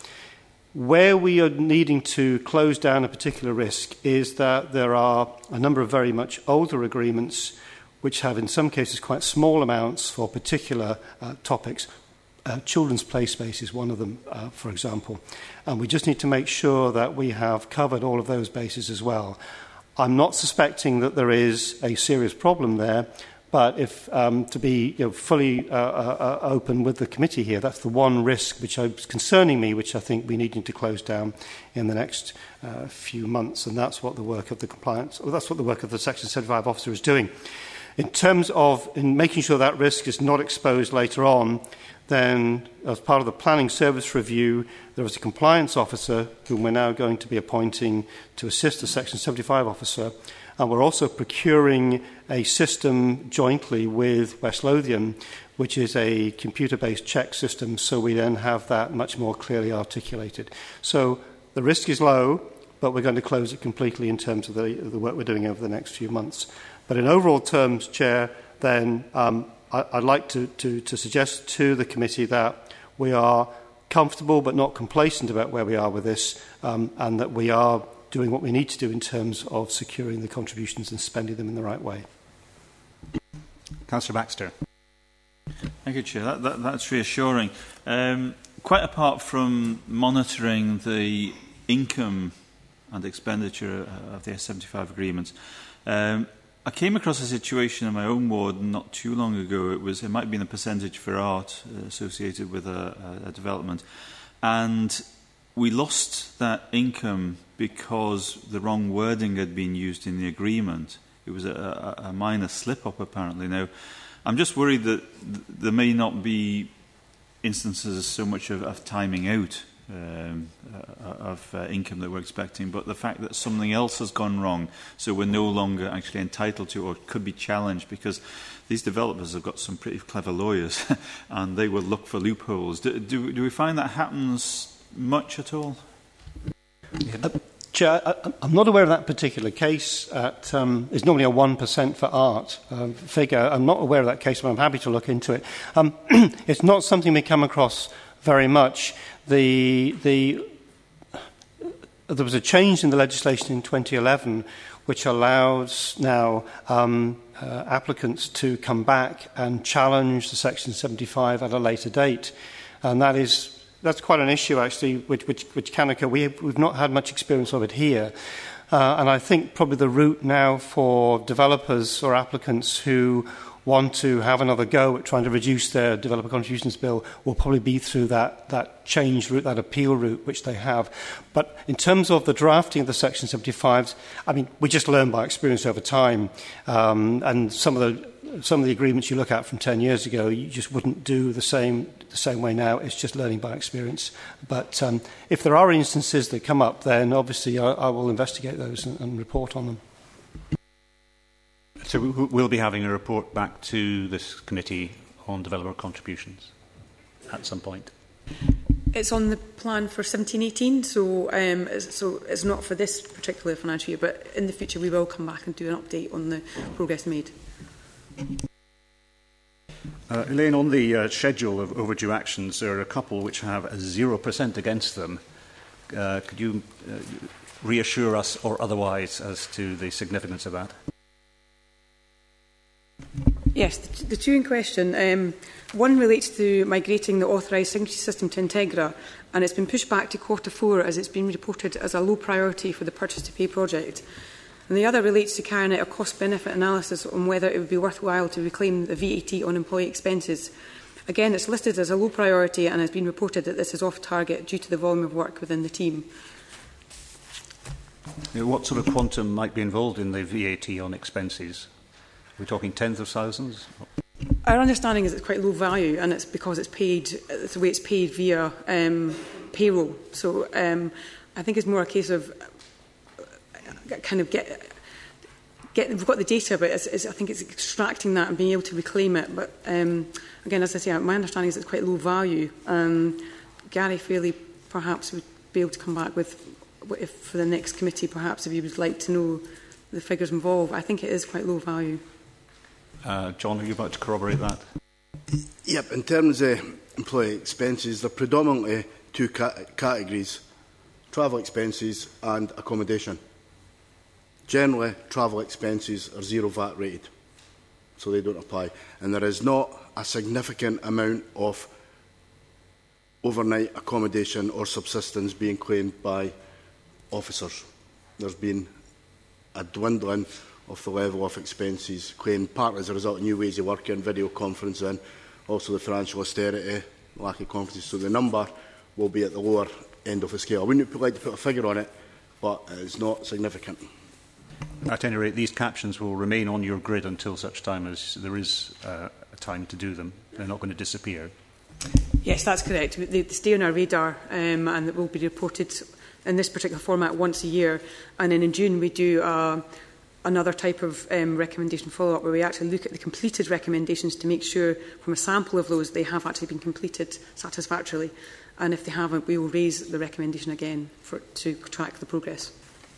Where we are needing to close down a particular risk is that there are a number of very much older agreements which have in some cases quite small amounts for particular uh, topics. Uh, children's play space is one of them, uh, for example. And we just need to make sure that we have covered all of those bases as well. I'm not suspecting that there is a serious problem there, but if um, to be you know, fully uh, uh, open with the committee here, that's the one risk which is concerning me, which I think we need to close down in the next uh, few months, and that's what the work of the compliance, or that's what the work of the Section seventy-five officer is doing. In terms of in making sure that risk is not exposed later on, then as part of the planning service review, there is a compliance officer whom we're now going to be appointing to assist the Section seventy-five officer. And we're also procuring a system jointly with West Lothian, which is a computer-based check system, so we then have that much more clearly articulated. So the risk is low, but we're going to close it completely in terms of the, the work we're doing over the next few months. But in overall terms, Chair, then um, I, I'd like to, to, to suggest to the committee that we are comfortable but not complacent about where we are with this, um, and that we are doing what we need to do in terms of securing the contributions and spending them in the right way. Councillor Baxter. Thank you, Chair. That, that, that's reassuring. Um, quite apart from monitoring the income and expenditure of the S seventy-five agreements, um, I came across a situation in my own ward not too long ago. It was it might have been a percentage for art uh, associated with a, a, a development, and we lost that income because the wrong wording had been used in the agreement. It was a, a, a minor slip-up, apparently. Now, I'm just worried that th there may not be instances so much of, of timing out um, uh, of uh, income that we're expecting, but the fact that something else has gone wrong, so we're no longer actually entitled to or could be challenged, because these developers have got some pretty clever lawyers and they will look for loopholes. Do, do, do we find that happens much at all? Yeah. Uh, Chair, I, I'm not aware of that particular case. At, um, it's normally a one percent for art um, figure. I'm not aware of that case, but I'm happy to look into it. Um, it's not something we come across very much. The, the, there was a change in the legislation in twenty eleven which allows now um, uh, applicants to come back and challenge the Section seventy-five at a later date. And that is That's quite an issue, actually, which, which, which can occur. We have, we've not had much experience of it here. Uh, and I think probably the route now for developers or applicants who want to have another go at trying to reduce their developer contributions bill will probably be through that, that change route, that appeal route, which they have. But in terms of the drafting of the Section seventy-fives, I mean, we just learn by experience over time. Um, and some of the Some of the agreements you look at from ten years ago, you just wouldn't do the same the same way now. It's just learning by experience. But um, if there are instances that come up, then obviously I, I will investigate those and, and report on them. So we'll be having a report back to this committee on developer contributions at some point. It's on the plan for seventeen eighteen, so, um, it's, so it's not for this particular financial year, but in the future we will come back and do an update on the progress made. Uh, Elaine, on the uh, schedule of overdue actions, there are a couple which have a zero percent against them. Uh, could you uh, reassure us or otherwise as to the significance of that? Yes, the, the two in question. Um, one relates to migrating the authorised signature system to Integra, and it's been pushed back to quarter four as it's been reported as a low priority for the purchase to pay project. And the other relates to carrying out a cost-benefit analysis on whether it would be worthwhile to reclaim the V A T on employee expenses. Again, it's listed as a low priority and has been reported that this is off target due to the volume of work within the team. You know, what sort of quantum might be involved in the V A T on expenses? Are we talking tens of thousands? Our understanding is it's quite low value, and it's because it's paid, it's the way it's paid via um, payroll. So um, I think it's more a case of kind of get, get we've got the data, but it's, it's, I think it's extracting that and being able to reclaim it. But um, again, as I say, my understanding is it's quite low value. Um, Gary Fairley perhaps would be able to come back with, if for the next committee, perhaps if you would like to know the figures involved. I think it is quite low value. Uh, John, are you about to corroborate that? Yep, in terms of employee expenses, they're predominantly two ca categories: travel expenses and accommodation. Generally, travel expenses are zero V A T rated, so they don't apply. And there is not a significant amount of overnight accommodation or subsistence being claimed by officers. There's been a dwindling of the level of expenses claimed, partly as a result of new ways of working, video conferencing, also the financial austerity, lack of conferences. So the number will be at the lower end of the scale. I wouldn't like to put a figure on it, but it's not significant. At any rate, these captions will remain on your grid until such time as there is uh, a time to do them. They're not going to disappear. Yes, that's correct. They stay on our radar, um, and it will be reported in this particular format once a year. And then in June we do uh, another type of um, recommendation follow-up where we actually look at the completed recommendations to make sure from a sample of those they have actually been completed satisfactorily. And if they haven't, we will raise the recommendation again for, to track the progress.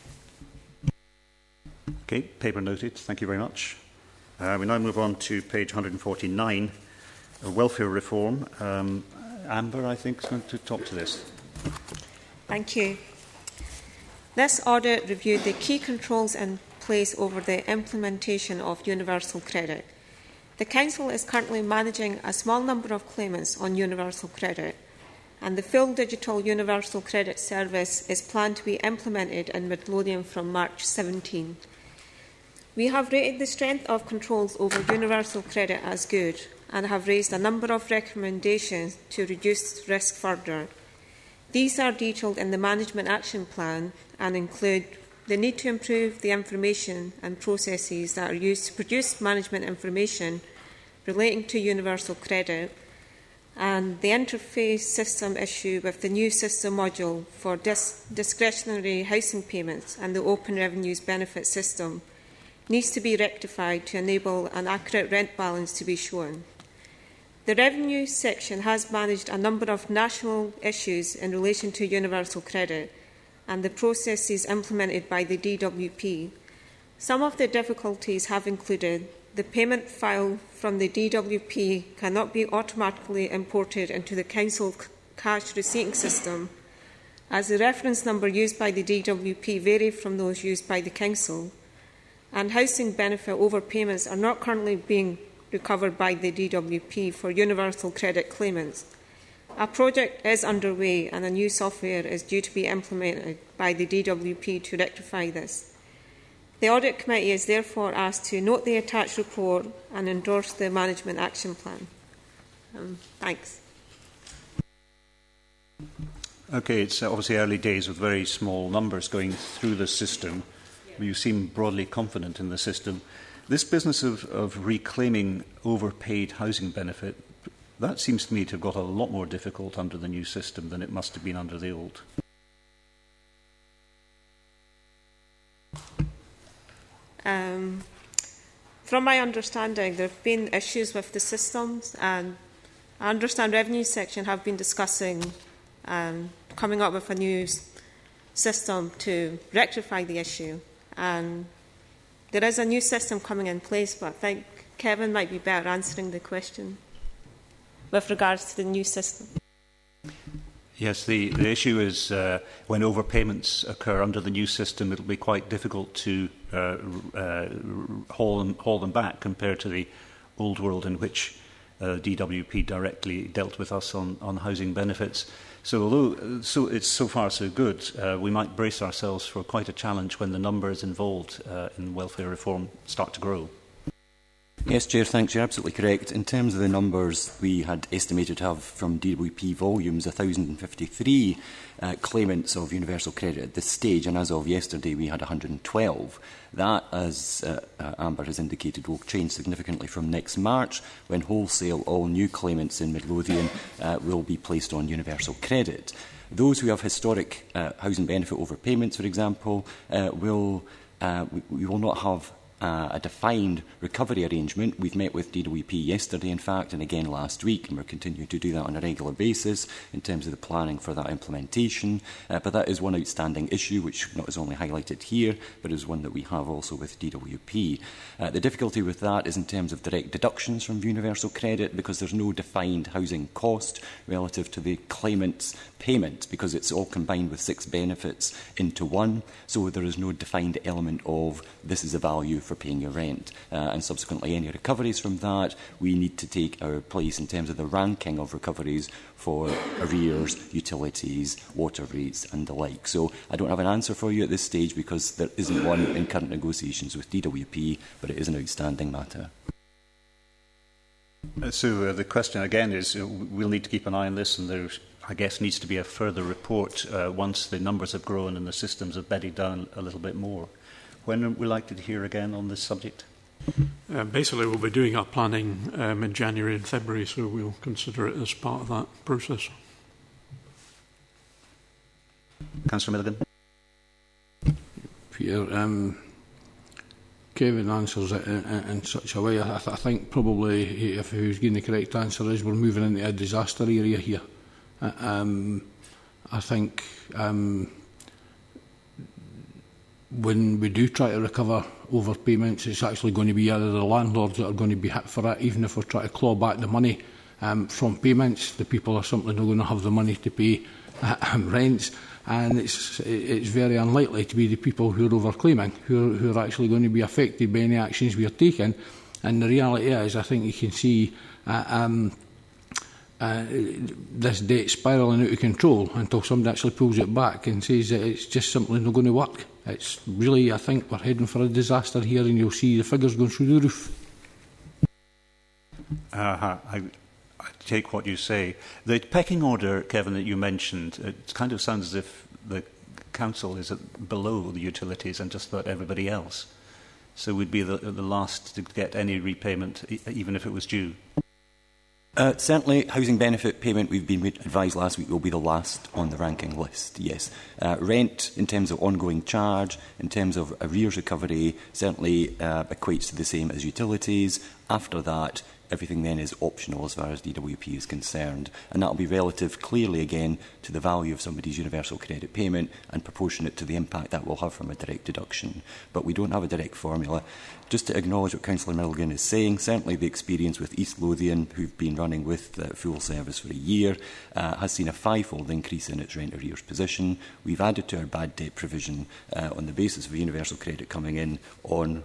Okay, paper noted. Thank you very much. Uh, we now move on to page one hundred forty-nine, uh, welfare reform. Um, Amber, I think, is going to talk to this. Thank you. This audit reviewed the key controls in place over the implementation of universal credit. The Council is currently managing a small number of claimants on universal credit, and the full digital universal credit service is planned to be implemented in Midlothian from March seventeen. We have rated the strength of controls over universal credit as good and have raised a number of recommendations to reduce risk further. These are detailed in the Management Action Plan and include the need to improve the information and processes that are used to produce management information relating to universal credit, and the interface system issue with the new system module for dis discretionary housing payments and the open revenues benefit system needs to be rectified to enable an accurate rent balance to be shown. The revenue section has managed a number of national issues in relation to universal credit and the processes implemented by the D W P. Some of the difficulties have included the payment file from the D W P cannot be automatically imported into the Council cash receipting system, as the reference number used by the D W P vary from those used by the Council, and housing benefit overpayments are not currently being recovered by the D W P for universal credit claimants. A project is underway and a new software is due to be implemented by the D W P to rectify this. The Audit Committee is therefore asked to note the attached report and endorse the Management Action Plan. Um, thanks. Okay, it's obviously early days with very small numbers going through the system. Yeah. You seem broadly confident in the system. This business of, of reclaiming overpaid housing benefit, that seems to me to have got a lot more difficult under the new system than it must have been under the old. Um, from my understanding, there have been issues with the systems, and I understand Revenue Section have been discussing um, coming up with a new system to rectify the issue. And there is a new system coming in place, but I think Kevin might be better answering the question with regards to the new system. Yes, the, the issue is uh, when overpayments occur under the new system, it will be quite difficult to uh, uh, haul, them, haul them back compared to the old world in which uh, D W P directly dealt with us on, on housing benefits. So although so it's so far so good, uh, we might brace ourselves for quite a challenge when the numbers involved uh, in welfare reform start to grow. Yes, Chair, thanks. You're absolutely correct. In terms of the numbers, we had estimated to have from D W P volumes one thousand fifty-three uh, claimants of universal credit at this stage, and as of yesterday we had one hundred twelve. That, as uh, uh, Amber has indicated, will change significantly from next March, when wholesale all new claimants in Midlothian uh, will be placed on universal credit. Those who have historic uh, housing benefit overpayments, for example, uh, will uh, we, we will not have Uh, a defined recovery arrangement. We've met with D W P yesterday, in fact, and again last week, and we're continuing to do that on a regular basis in terms of the planning for that implementation. Uh, but that is one outstanding issue, which not is only highlighted here, but is one that we have also with D W P. Uh, the difficulty with that is in terms of direct deductions from universal credit, because there's no defined housing cost relative to the claimant's payment, because it's all combined with six benefits into one. So there is no defined element of this is the value for paying your rent, uh, and subsequently any recoveries from that, we need to take our place in terms of the ranking of recoveries for arrears, utilities, water rates and the like. So I don't have an answer for you at this stage because there isn't one in current negotiations with D W P, but it is an outstanding matter. Uh, so uh, the question again is, uh, we'll need to keep an eye on this, and there, I guess, needs to be a further report uh, once the numbers have grown and the systems have bedded down a little bit more. When are we likely to hear again on this subject? Uh, basically, we'll be doing our planning um, in January and February, so we'll consider it as part of that process. Councillor Milligan. Peter, um, Kevin answers it in, in, in such a way. I, th I think probably, he, if he was getting the correct answer, is we're moving into a disaster area here. Uh, um, I think um, when we do try to recover overpayments, it's actually going to be either the landlords that are going to be hit for it, even if we try to claw back the money um, from payments. The people are simply not going to have the money to pay uh, rents, and it's it's very unlikely to be the people who are overclaiming who are, who are actually going to be affected by any actions we are taking. And the reality is, I think you can see uh, um, uh, this debt spiralling out of control until somebody actually pulls it back and says that it's just simply not going to work. It's really, I think, we're heading for a disaster here, and you'll see the figures going through the roof. Uh-huh. I, I take what you say. The pecking order, Kevin, that you mentioned, it kind of sounds as if the council is at below the utilities and just about everybody else. So we'd be the, the last to get any repayment, e even if it was due. Uh, certainly, housing benefit payment, we've been advised last week, will be the last on the ranking list, yes. Uh, rent, in terms of ongoing charge, in terms of arrears recovery, certainly uh, equates to the same as utilities. After that, everything then is optional as far as D W P is concerned. And that will be relative, clearly again, to the value of somebody's universal credit payment and proportionate to the impact that will have from a direct deduction. But we don't have a direct formula. Just to acknowledge what Councillor Milligan is saying, certainly the experience with East Lothian, who've been running with uh, full service for a year, uh, has seen a fivefold increase in its rent arrears position. We've added to our bad debt provision uh, on the basis of universal credit coming in on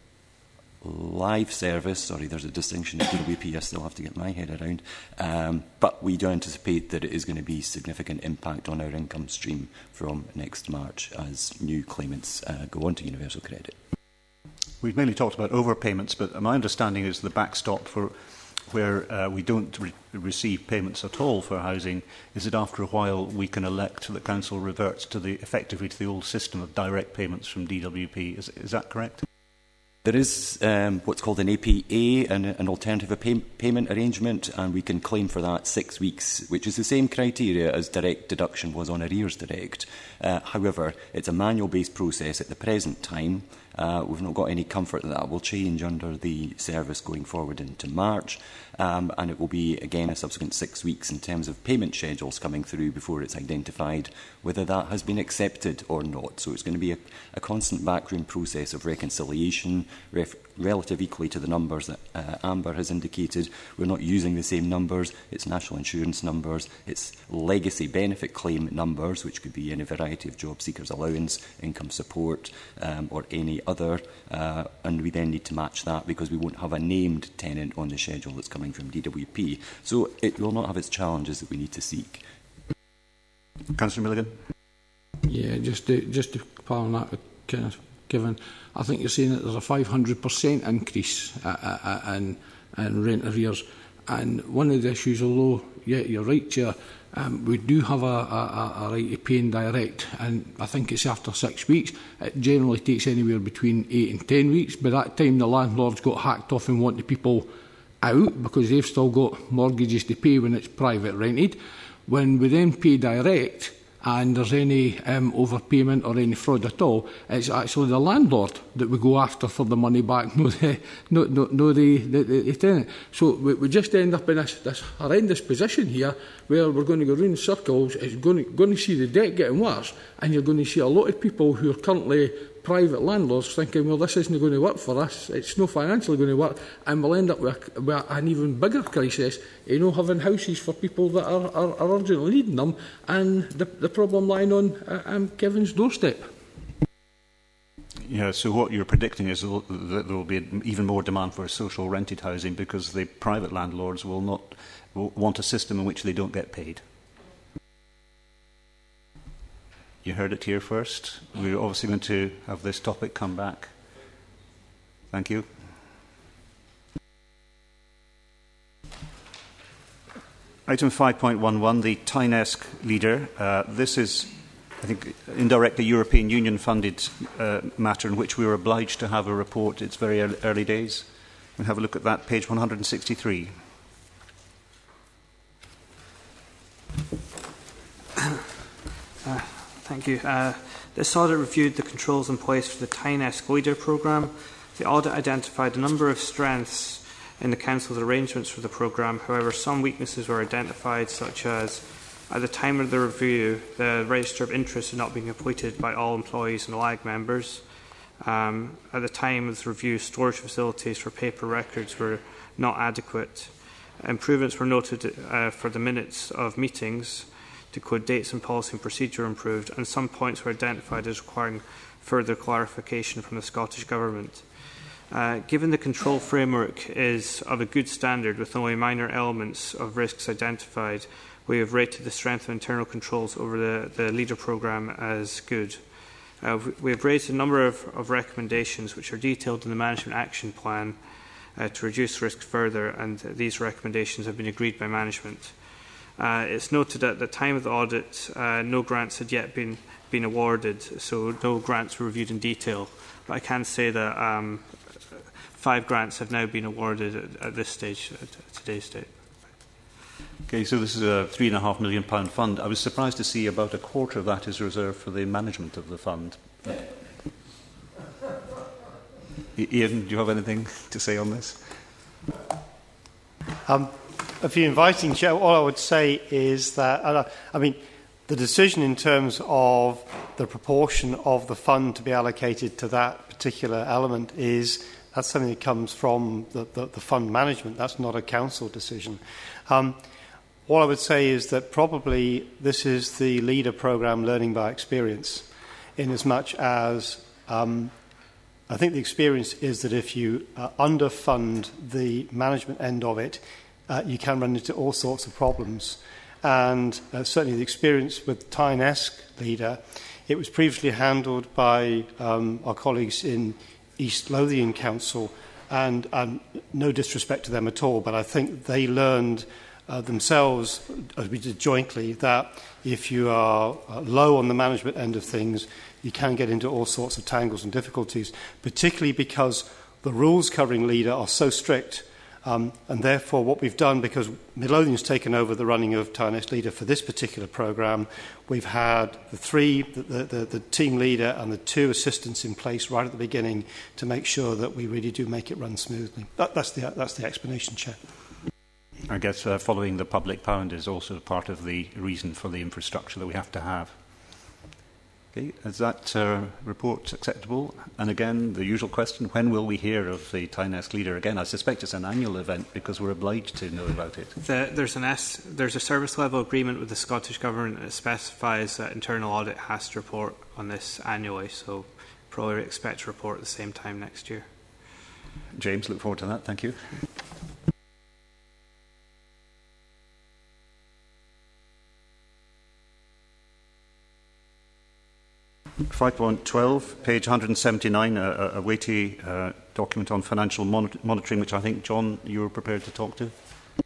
live service. Sorry, there's a distinction in D W P I still have to get my head around. Um, but we do anticipate that it is going to be significant impact on our income stream from next March as new claimants uh, go on to universal credit. We've mainly talked about overpayments, but my understanding is the backstop for where uh, we don't re receive payments at all for housing is that after a while we can elect the council reverts to the effectively to the old system of direct payments from D W P. Is, is that correct? There is um, what's called an A P A, an, an alternative pay payment arrangement, and we can claim for that six weeks, which is the same criteria as direct deduction was on arrears direct. Uh, however, it's a manual-based process at the present time. Uh, we've not got any comfort that that will change under the service going forward into March, um, and it will be, again, a subsequent six weeks in terms of payment schedules coming through before it's identified whether that has been accepted or not. So it's going to be a, a constant backroom process of reconciliation, ref relative equally to the numbers that uh, Amber has indicated. We're not using the same numbers. It's national insurance numbers. It's legacy benefit claim numbers, which could be any variety of job seekers allowance, income support, um, or any other. Uh, and we then need to match that because we won't have a named tenant on the schedule that's coming from D W P. So it will not have its challenges that we need to seek. Councillor Milligan. Yeah, just to, just to pile on that, kind of given, I think you're saying that there's a five hundred percent increase uh, uh, in, in rent arrears. And one of the issues, although, yeah, you're right, Chair, um, we do have a, a, a right to pay in direct, and I think it's after six weeks. It generally takes anywhere between eight and ten weeks. By that time, the landlords got hacked off and want the people out because they've still got mortgages to pay when it's private rented. When we then pay direct, and there's any um, overpayment or any fraud at all, it's actually the landlord that we go after for the money back, no the, no, no, no the, the, the, the tenant. So we, we just end up in this, this horrendous position here where we're going to go round in circles. It's going to, going to see the debt getting worse, and you're going to see a lot of people who are currently private landlords thinking, well, this isn't going to work for us, it's not financially going to work, and we'll end up with, a, with an even bigger crisis, you know, having houses for people that are, are, are urgently needing them, and the, the problem lying on uh, um, Kevin's doorstep. Yeah, so what you're predicting is that there will be even more demand for social rented housing because the private landlords will not will want a system in which they don't get paid. You heard it here first. We're obviously going to have this topic come back. Thank you. Item five point one one, the Tynesc leader. Uh, this is, I think, indirectly European Union funded uh, matter in which we were obliged to have a report. It's very early, early days. We'll have a look at that, page one hundred sixty-three. Uh, thank you. Uh, this audit reviewed the controls in place for the Tynesc Leader programme. The audit identified a number of strengths in the Council's arrangements for the programme. However, some weaknesses were identified, such as, at the time of the review, the register of interest had not been completed by all employees and L A G members. Um, at the time of the review, storage facilities for paper records were not adequate. Improvements were noted uh, for the minutes of meetings to code dates and policy and procedure improved, and some points were identified as requiring further clarification from the Scottish Government. Uh, given the control framework is of a good standard with only minor elements of risks identified, we have rated the strength of internal controls over the, the LEADER programme as good. Uh, we have raised a number of, of recommendations which are detailed in the Management Action Plan uh, to reduce risk further, and these recommendations have been agreed by management. Uh, it's noted at the time of the audit, uh, no grants had yet been, been awarded, so no grants were reviewed in detail. But I can say that um, five grants have now been awarded at, at this stage, at today's date. Okay, so this is a three and a half million pound fund. I was surprised to see about a quarter of that is reserved for the management of the fund. Ian, do you have anything to say on this? Um, if you're inviting, Chair, all I would say is that, uh, I mean, the decision in terms of the proportion of the fund to be allocated to that particular element is, that's something that comes from the, the, the fund management. That's not a council decision. Um, all I would say is that probably this is the LEADER programme learning by experience, in as much as um, I think the experience is that if you uh, underfund the management end of it, uh, you can run into all sorts of problems. And uh, certainly the experience with Tyne-esque LEADER, it was previously handled by um, our colleagues in East Lothian Council, and, and no disrespect to them at all, but I think they learned uh, themselves, as we did jointly, that if you are uh, low on the management end of things, you can get into all sorts of tangles and difficulties, particularly because the rules covering LEADER are so strict. Um, and therefore, what we've done, because Midlothian's taken over the running of Tyne-esque LEADER for this particular programme, we've had the three, the, the, the team leader and the two assistants in place right at the beginning to make sure that we really do make it run smoothly. That, that's, the, that's the explanation, Chair. I guess uh, following the public pound is also part of the reason for the infrastructure that we have to have. Okay, is that uh, report acceptable? And again, the usual question, when will we hear of the Tyne-esque LEADER again? I suspect it's an annual event because we're obliged to know about it. The, there's, an S, there's a service level agreement with the Scottish Government that specifies that internal audit has to report on this annually, so probably expect to report at the same time next year. James, look forward to that. Thank you. five point twelve, page one hundred seventy-nine, a, a weighty uh, document on financial mon monitoring, which I think, John, you were prepared to talk to.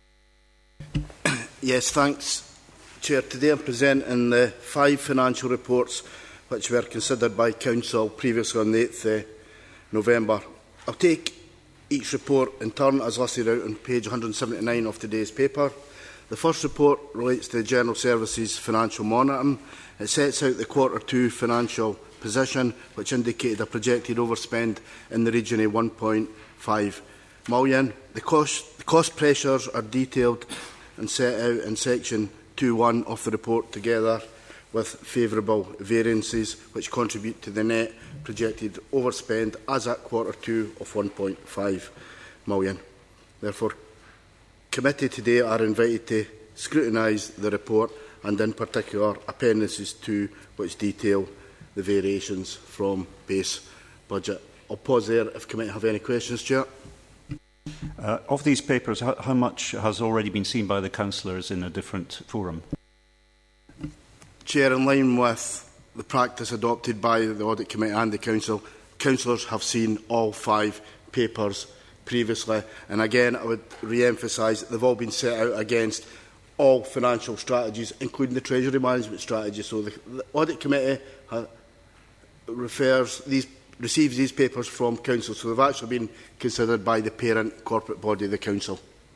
Yes, thanks, Chair. Today I'm presenting the five financial reports which were considered by Council previously on the eighth of November. I'll take each report in turn as listed out on page one hundred seventy-nine of today's paper. The first report relates to the General Services financial monitoring. It sets out the quarter two financial position, which indicated a projected overspend in the region of one point five million. The cost, the cost pressures are detailed and set out in section two point one of the report, together with favourable variances, which contribute to the net projected overspend as at quarter two of one point five million. Therefore, committee today are invited to scrutinise the report, and in particular appendices to which detail the variations from base budget. I'll pause there if committee have any questions, Chair. Uh, of these papers, how, how much has already been seen by the councillors in a different forum? Chair, in line with the practice adopted by the Audit Committee and the Council, councillors have seen all five papers previously, and again I would re-emphasise that they've all been set out against all financial strategies, including the Treasury Management Strategy. So the, the Audit Committee ha, refers these, receives these papers from Council, so they've actually been considered by the parent corporate body, the Council.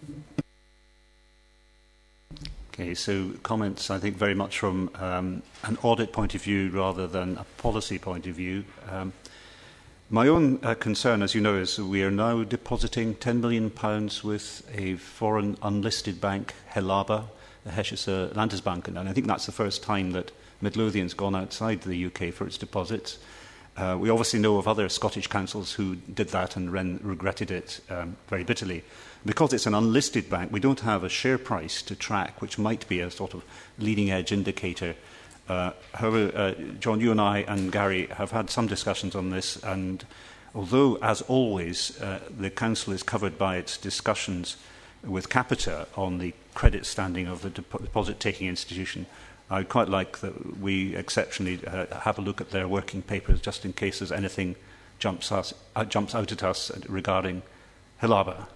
Okay, so comments, I think, very much from um, an audit point of view rather than a policy point of view. Um, my own uh, concern, as you know, is that we are now depositing ten million pounds with a foreign unlisted bank, Helaba, the Hessische Landesbank, and I think that's the first time that Midlothian's gone outside the U K for its deposits. Uh, we obviously know of other Scottish councils who did that and ren regretted it um, very bitterly. Because it's an unlisted bank, we don't have a share price to track, which might be a sort of leading-edge indicator. Uh, however, uh, John, you and I and Gary have had some discussions on this, and although, as always, uh, the Council is covered by its discussions with Capita on the credit standing of the dep deposit-taking institution, I'd quite like that we exceptionally uh, have a look at their working papers just in case there's anything jumps, us, uh, jumps out at us regarding Helaba.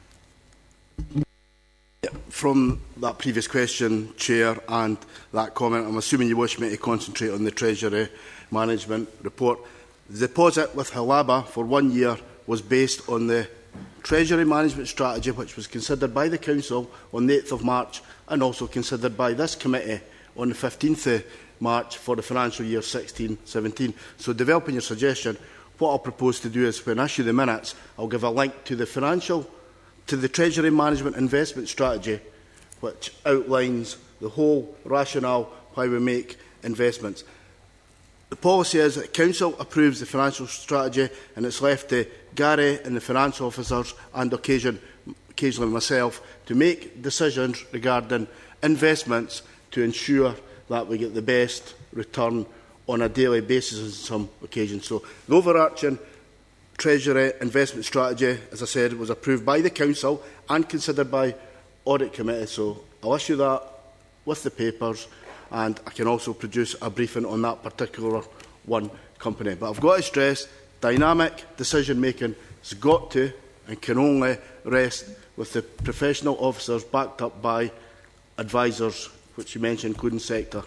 From that previous question, Chair, and that comment, I'm assuming you wish me to concentrate on the Treasury Management report. The deposit with Helaba for one year was based on the Treasury Management Strategy, which was considered by the Council on the eighth of March and also considered by this committee on the fifteenth of March for the financial year sixteen seventeen. So, developing your suggestion, what I'll propose to do is, when I issue the minutes, I'll give a link to the financial, to the Treasury Management Investment Strategy, which outlines the whole rationale why we make investments. The policy is that the Council approves the financial strategy, and it's left to Gary and the finance officers, and occasion, occasionally myself, to make decisions regarding investments to ensure that we get the best return on a daily basis on some occasions. So the overarching Treasury investment strategy, as I said, was approved by the Council and considered by Audit Committee. So I'll issue that with the papers, and I can also produce a briefing on that particular one company. But I've got to stress, dynamic decision-making has got to and can only rest with the professional officers backed up by advisors, which you mentioned, including sector.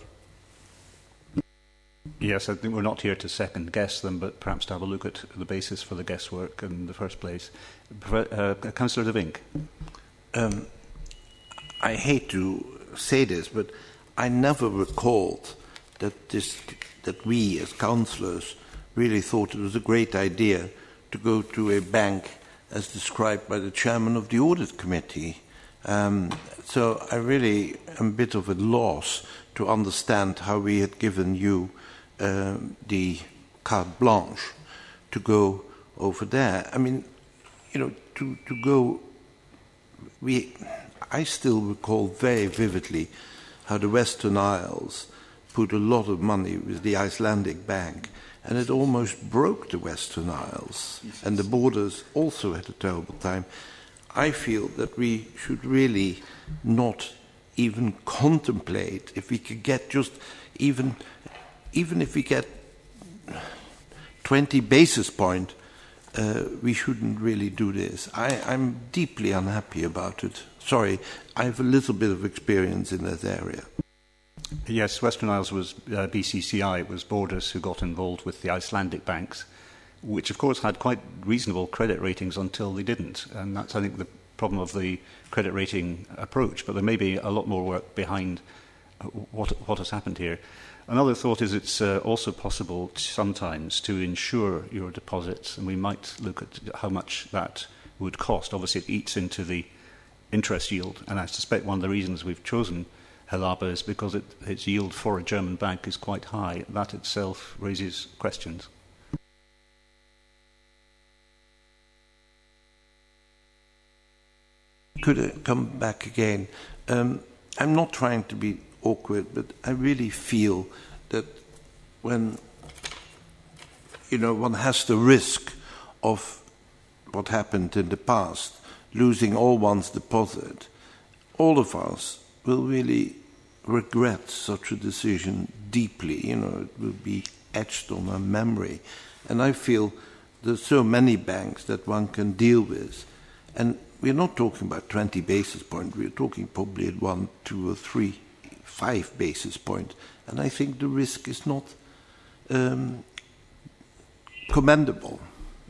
Yes, I think we're not here to second-guess them, but perhaps to have a look at the basis for the guesswork in the first place. Uh, Councillor De Vink. Um, I hate to say this, but I never recalled that, this, that we, as councillors, really thought it was a great idea to go to a bank as described by the chairman of the Audit Committee. Um, so I really am a bit of a loss to understand how we had given you uh, the carte blanche to go over there. I mean, you know, to, to go... We, I still recall very vividly how the Western Isles put a lot of money with the Icelandic bank, and it almost broke the Western Isles, yes, and the borders also had a terrible time. I feel that we should really not even contemplate if we could get just even, even if we get twenty basis points, uh, we shouldn't really do this. I, I'm deeply unhappy about it. Sorry, I have a little bit of experience in that area. Yes, Western Isles was uh, B C C I. It was Borders who got involved with the Icelandic banks, which of course had quite reasonable credit ratings until they didn't. And that's, I think, the problem of the credit rating approach. But there may be a lot more work behind what, what has happened here. Another thought is it's uh, also possible to sometimes to insure your deposits, and we might look at how much that would cost. Obviously, it eats into the interest yield, and I suspect one of the reasons we've chosen Helaba is because it, its yield for a German bank is quite high. That itself raises questions. Could I come back again? Um, I'm not trying to be awkward, but I really feel that when, you know, one has the risk of what happened in the past, losing all one's deposit, all of us will really regret such a decision deeply. You know, it will be etched on our memory. And I feel there's so many banks that one can deal with. And we're not talking about twenty basis points. We're talking probably at one, two or three, five basis points. And I think the risk is not um, commendable.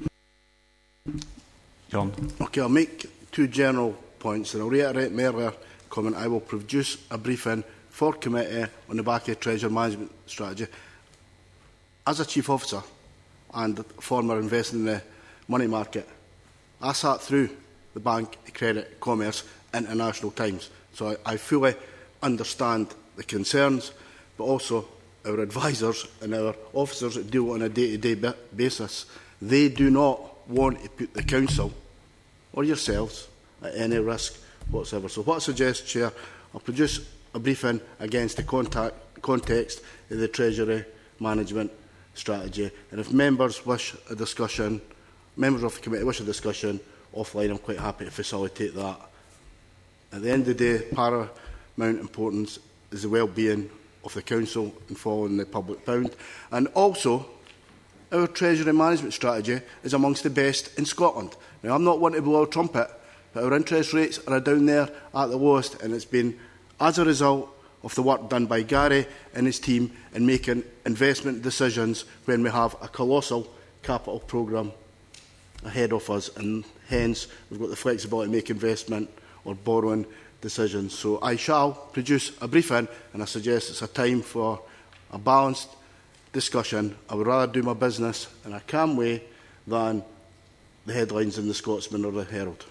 John? Okay, I'll make two general points, and I'll reiterate my earlier comment. I will produce a briefing for committee on the back of Treasury Management Strategy. As a Chief Officer and a former investor in the money market, I sat through the Bank of Credit Commerce International Times, so I, I fully understand the concerns, but also our advisors and our officers that deal on a day-to-day basis. They do not want to put the Council or yourselves at any risk whatsoever. So what I suggest, Chair, I'll produce a briefing against the contact, context of the Treasury Management Strategy. And if members wish a discussion members of the committee wish a discussion offline, I'm quite happy to facilitate that. At the end of the day, paramount importance is the well-being of the council and following the public pound. And also, our treasury management strategy is amongst the best in Scotland. Now, I'm not one to blow a trumpet, but our interest rates are down there at the lowest, and it's been as a result of the work done by Gary and his team in making investment decisions when we have a colossal capital programme ahead of us, and hence we've got the flexibility to make investment or borrowing decisions. So I shall produce a briefing, and I suggest it's a time for a balanced discussion. I would rather do my business in a calm way than the headlines in the Scotsman or the Herald.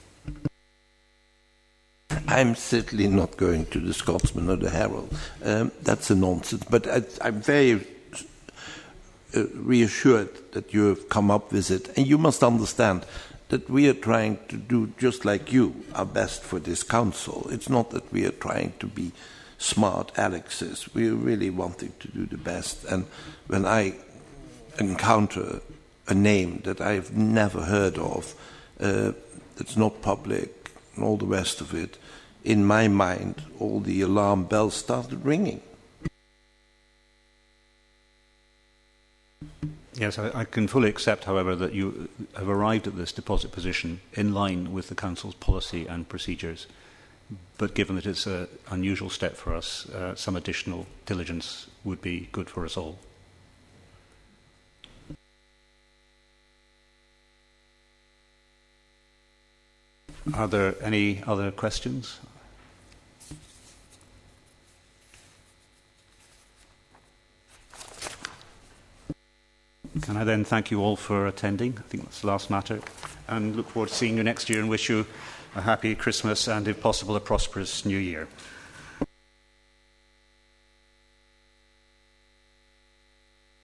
I'm certainly not going to the Scotsman or the Herald. Um, that's a nonsense. But I, I'm very uh, reassured that you have come up with it. And you must understand that we are trying to do, just like you, our best for this council. It's not that we are trying to be smart Alexes. We are really wanting to do the best. And when I encounter a name that I've never heard of, uh, that's not public, and all the rest of it, in my mind, all the alarm bells started ringing. Yes, I, I can fully accept, however, that you have arrived at this deposit position in line with the Council's policy and procedures. But given that it's an unusual step for us, uh, some additional diligence would be good for us all. Are there any other questions? Can I then thank you all for attending? I think that's the last matter. And look forward to seeing you next year and wish you a happy Christmas and, if possible, a prosperous New Year.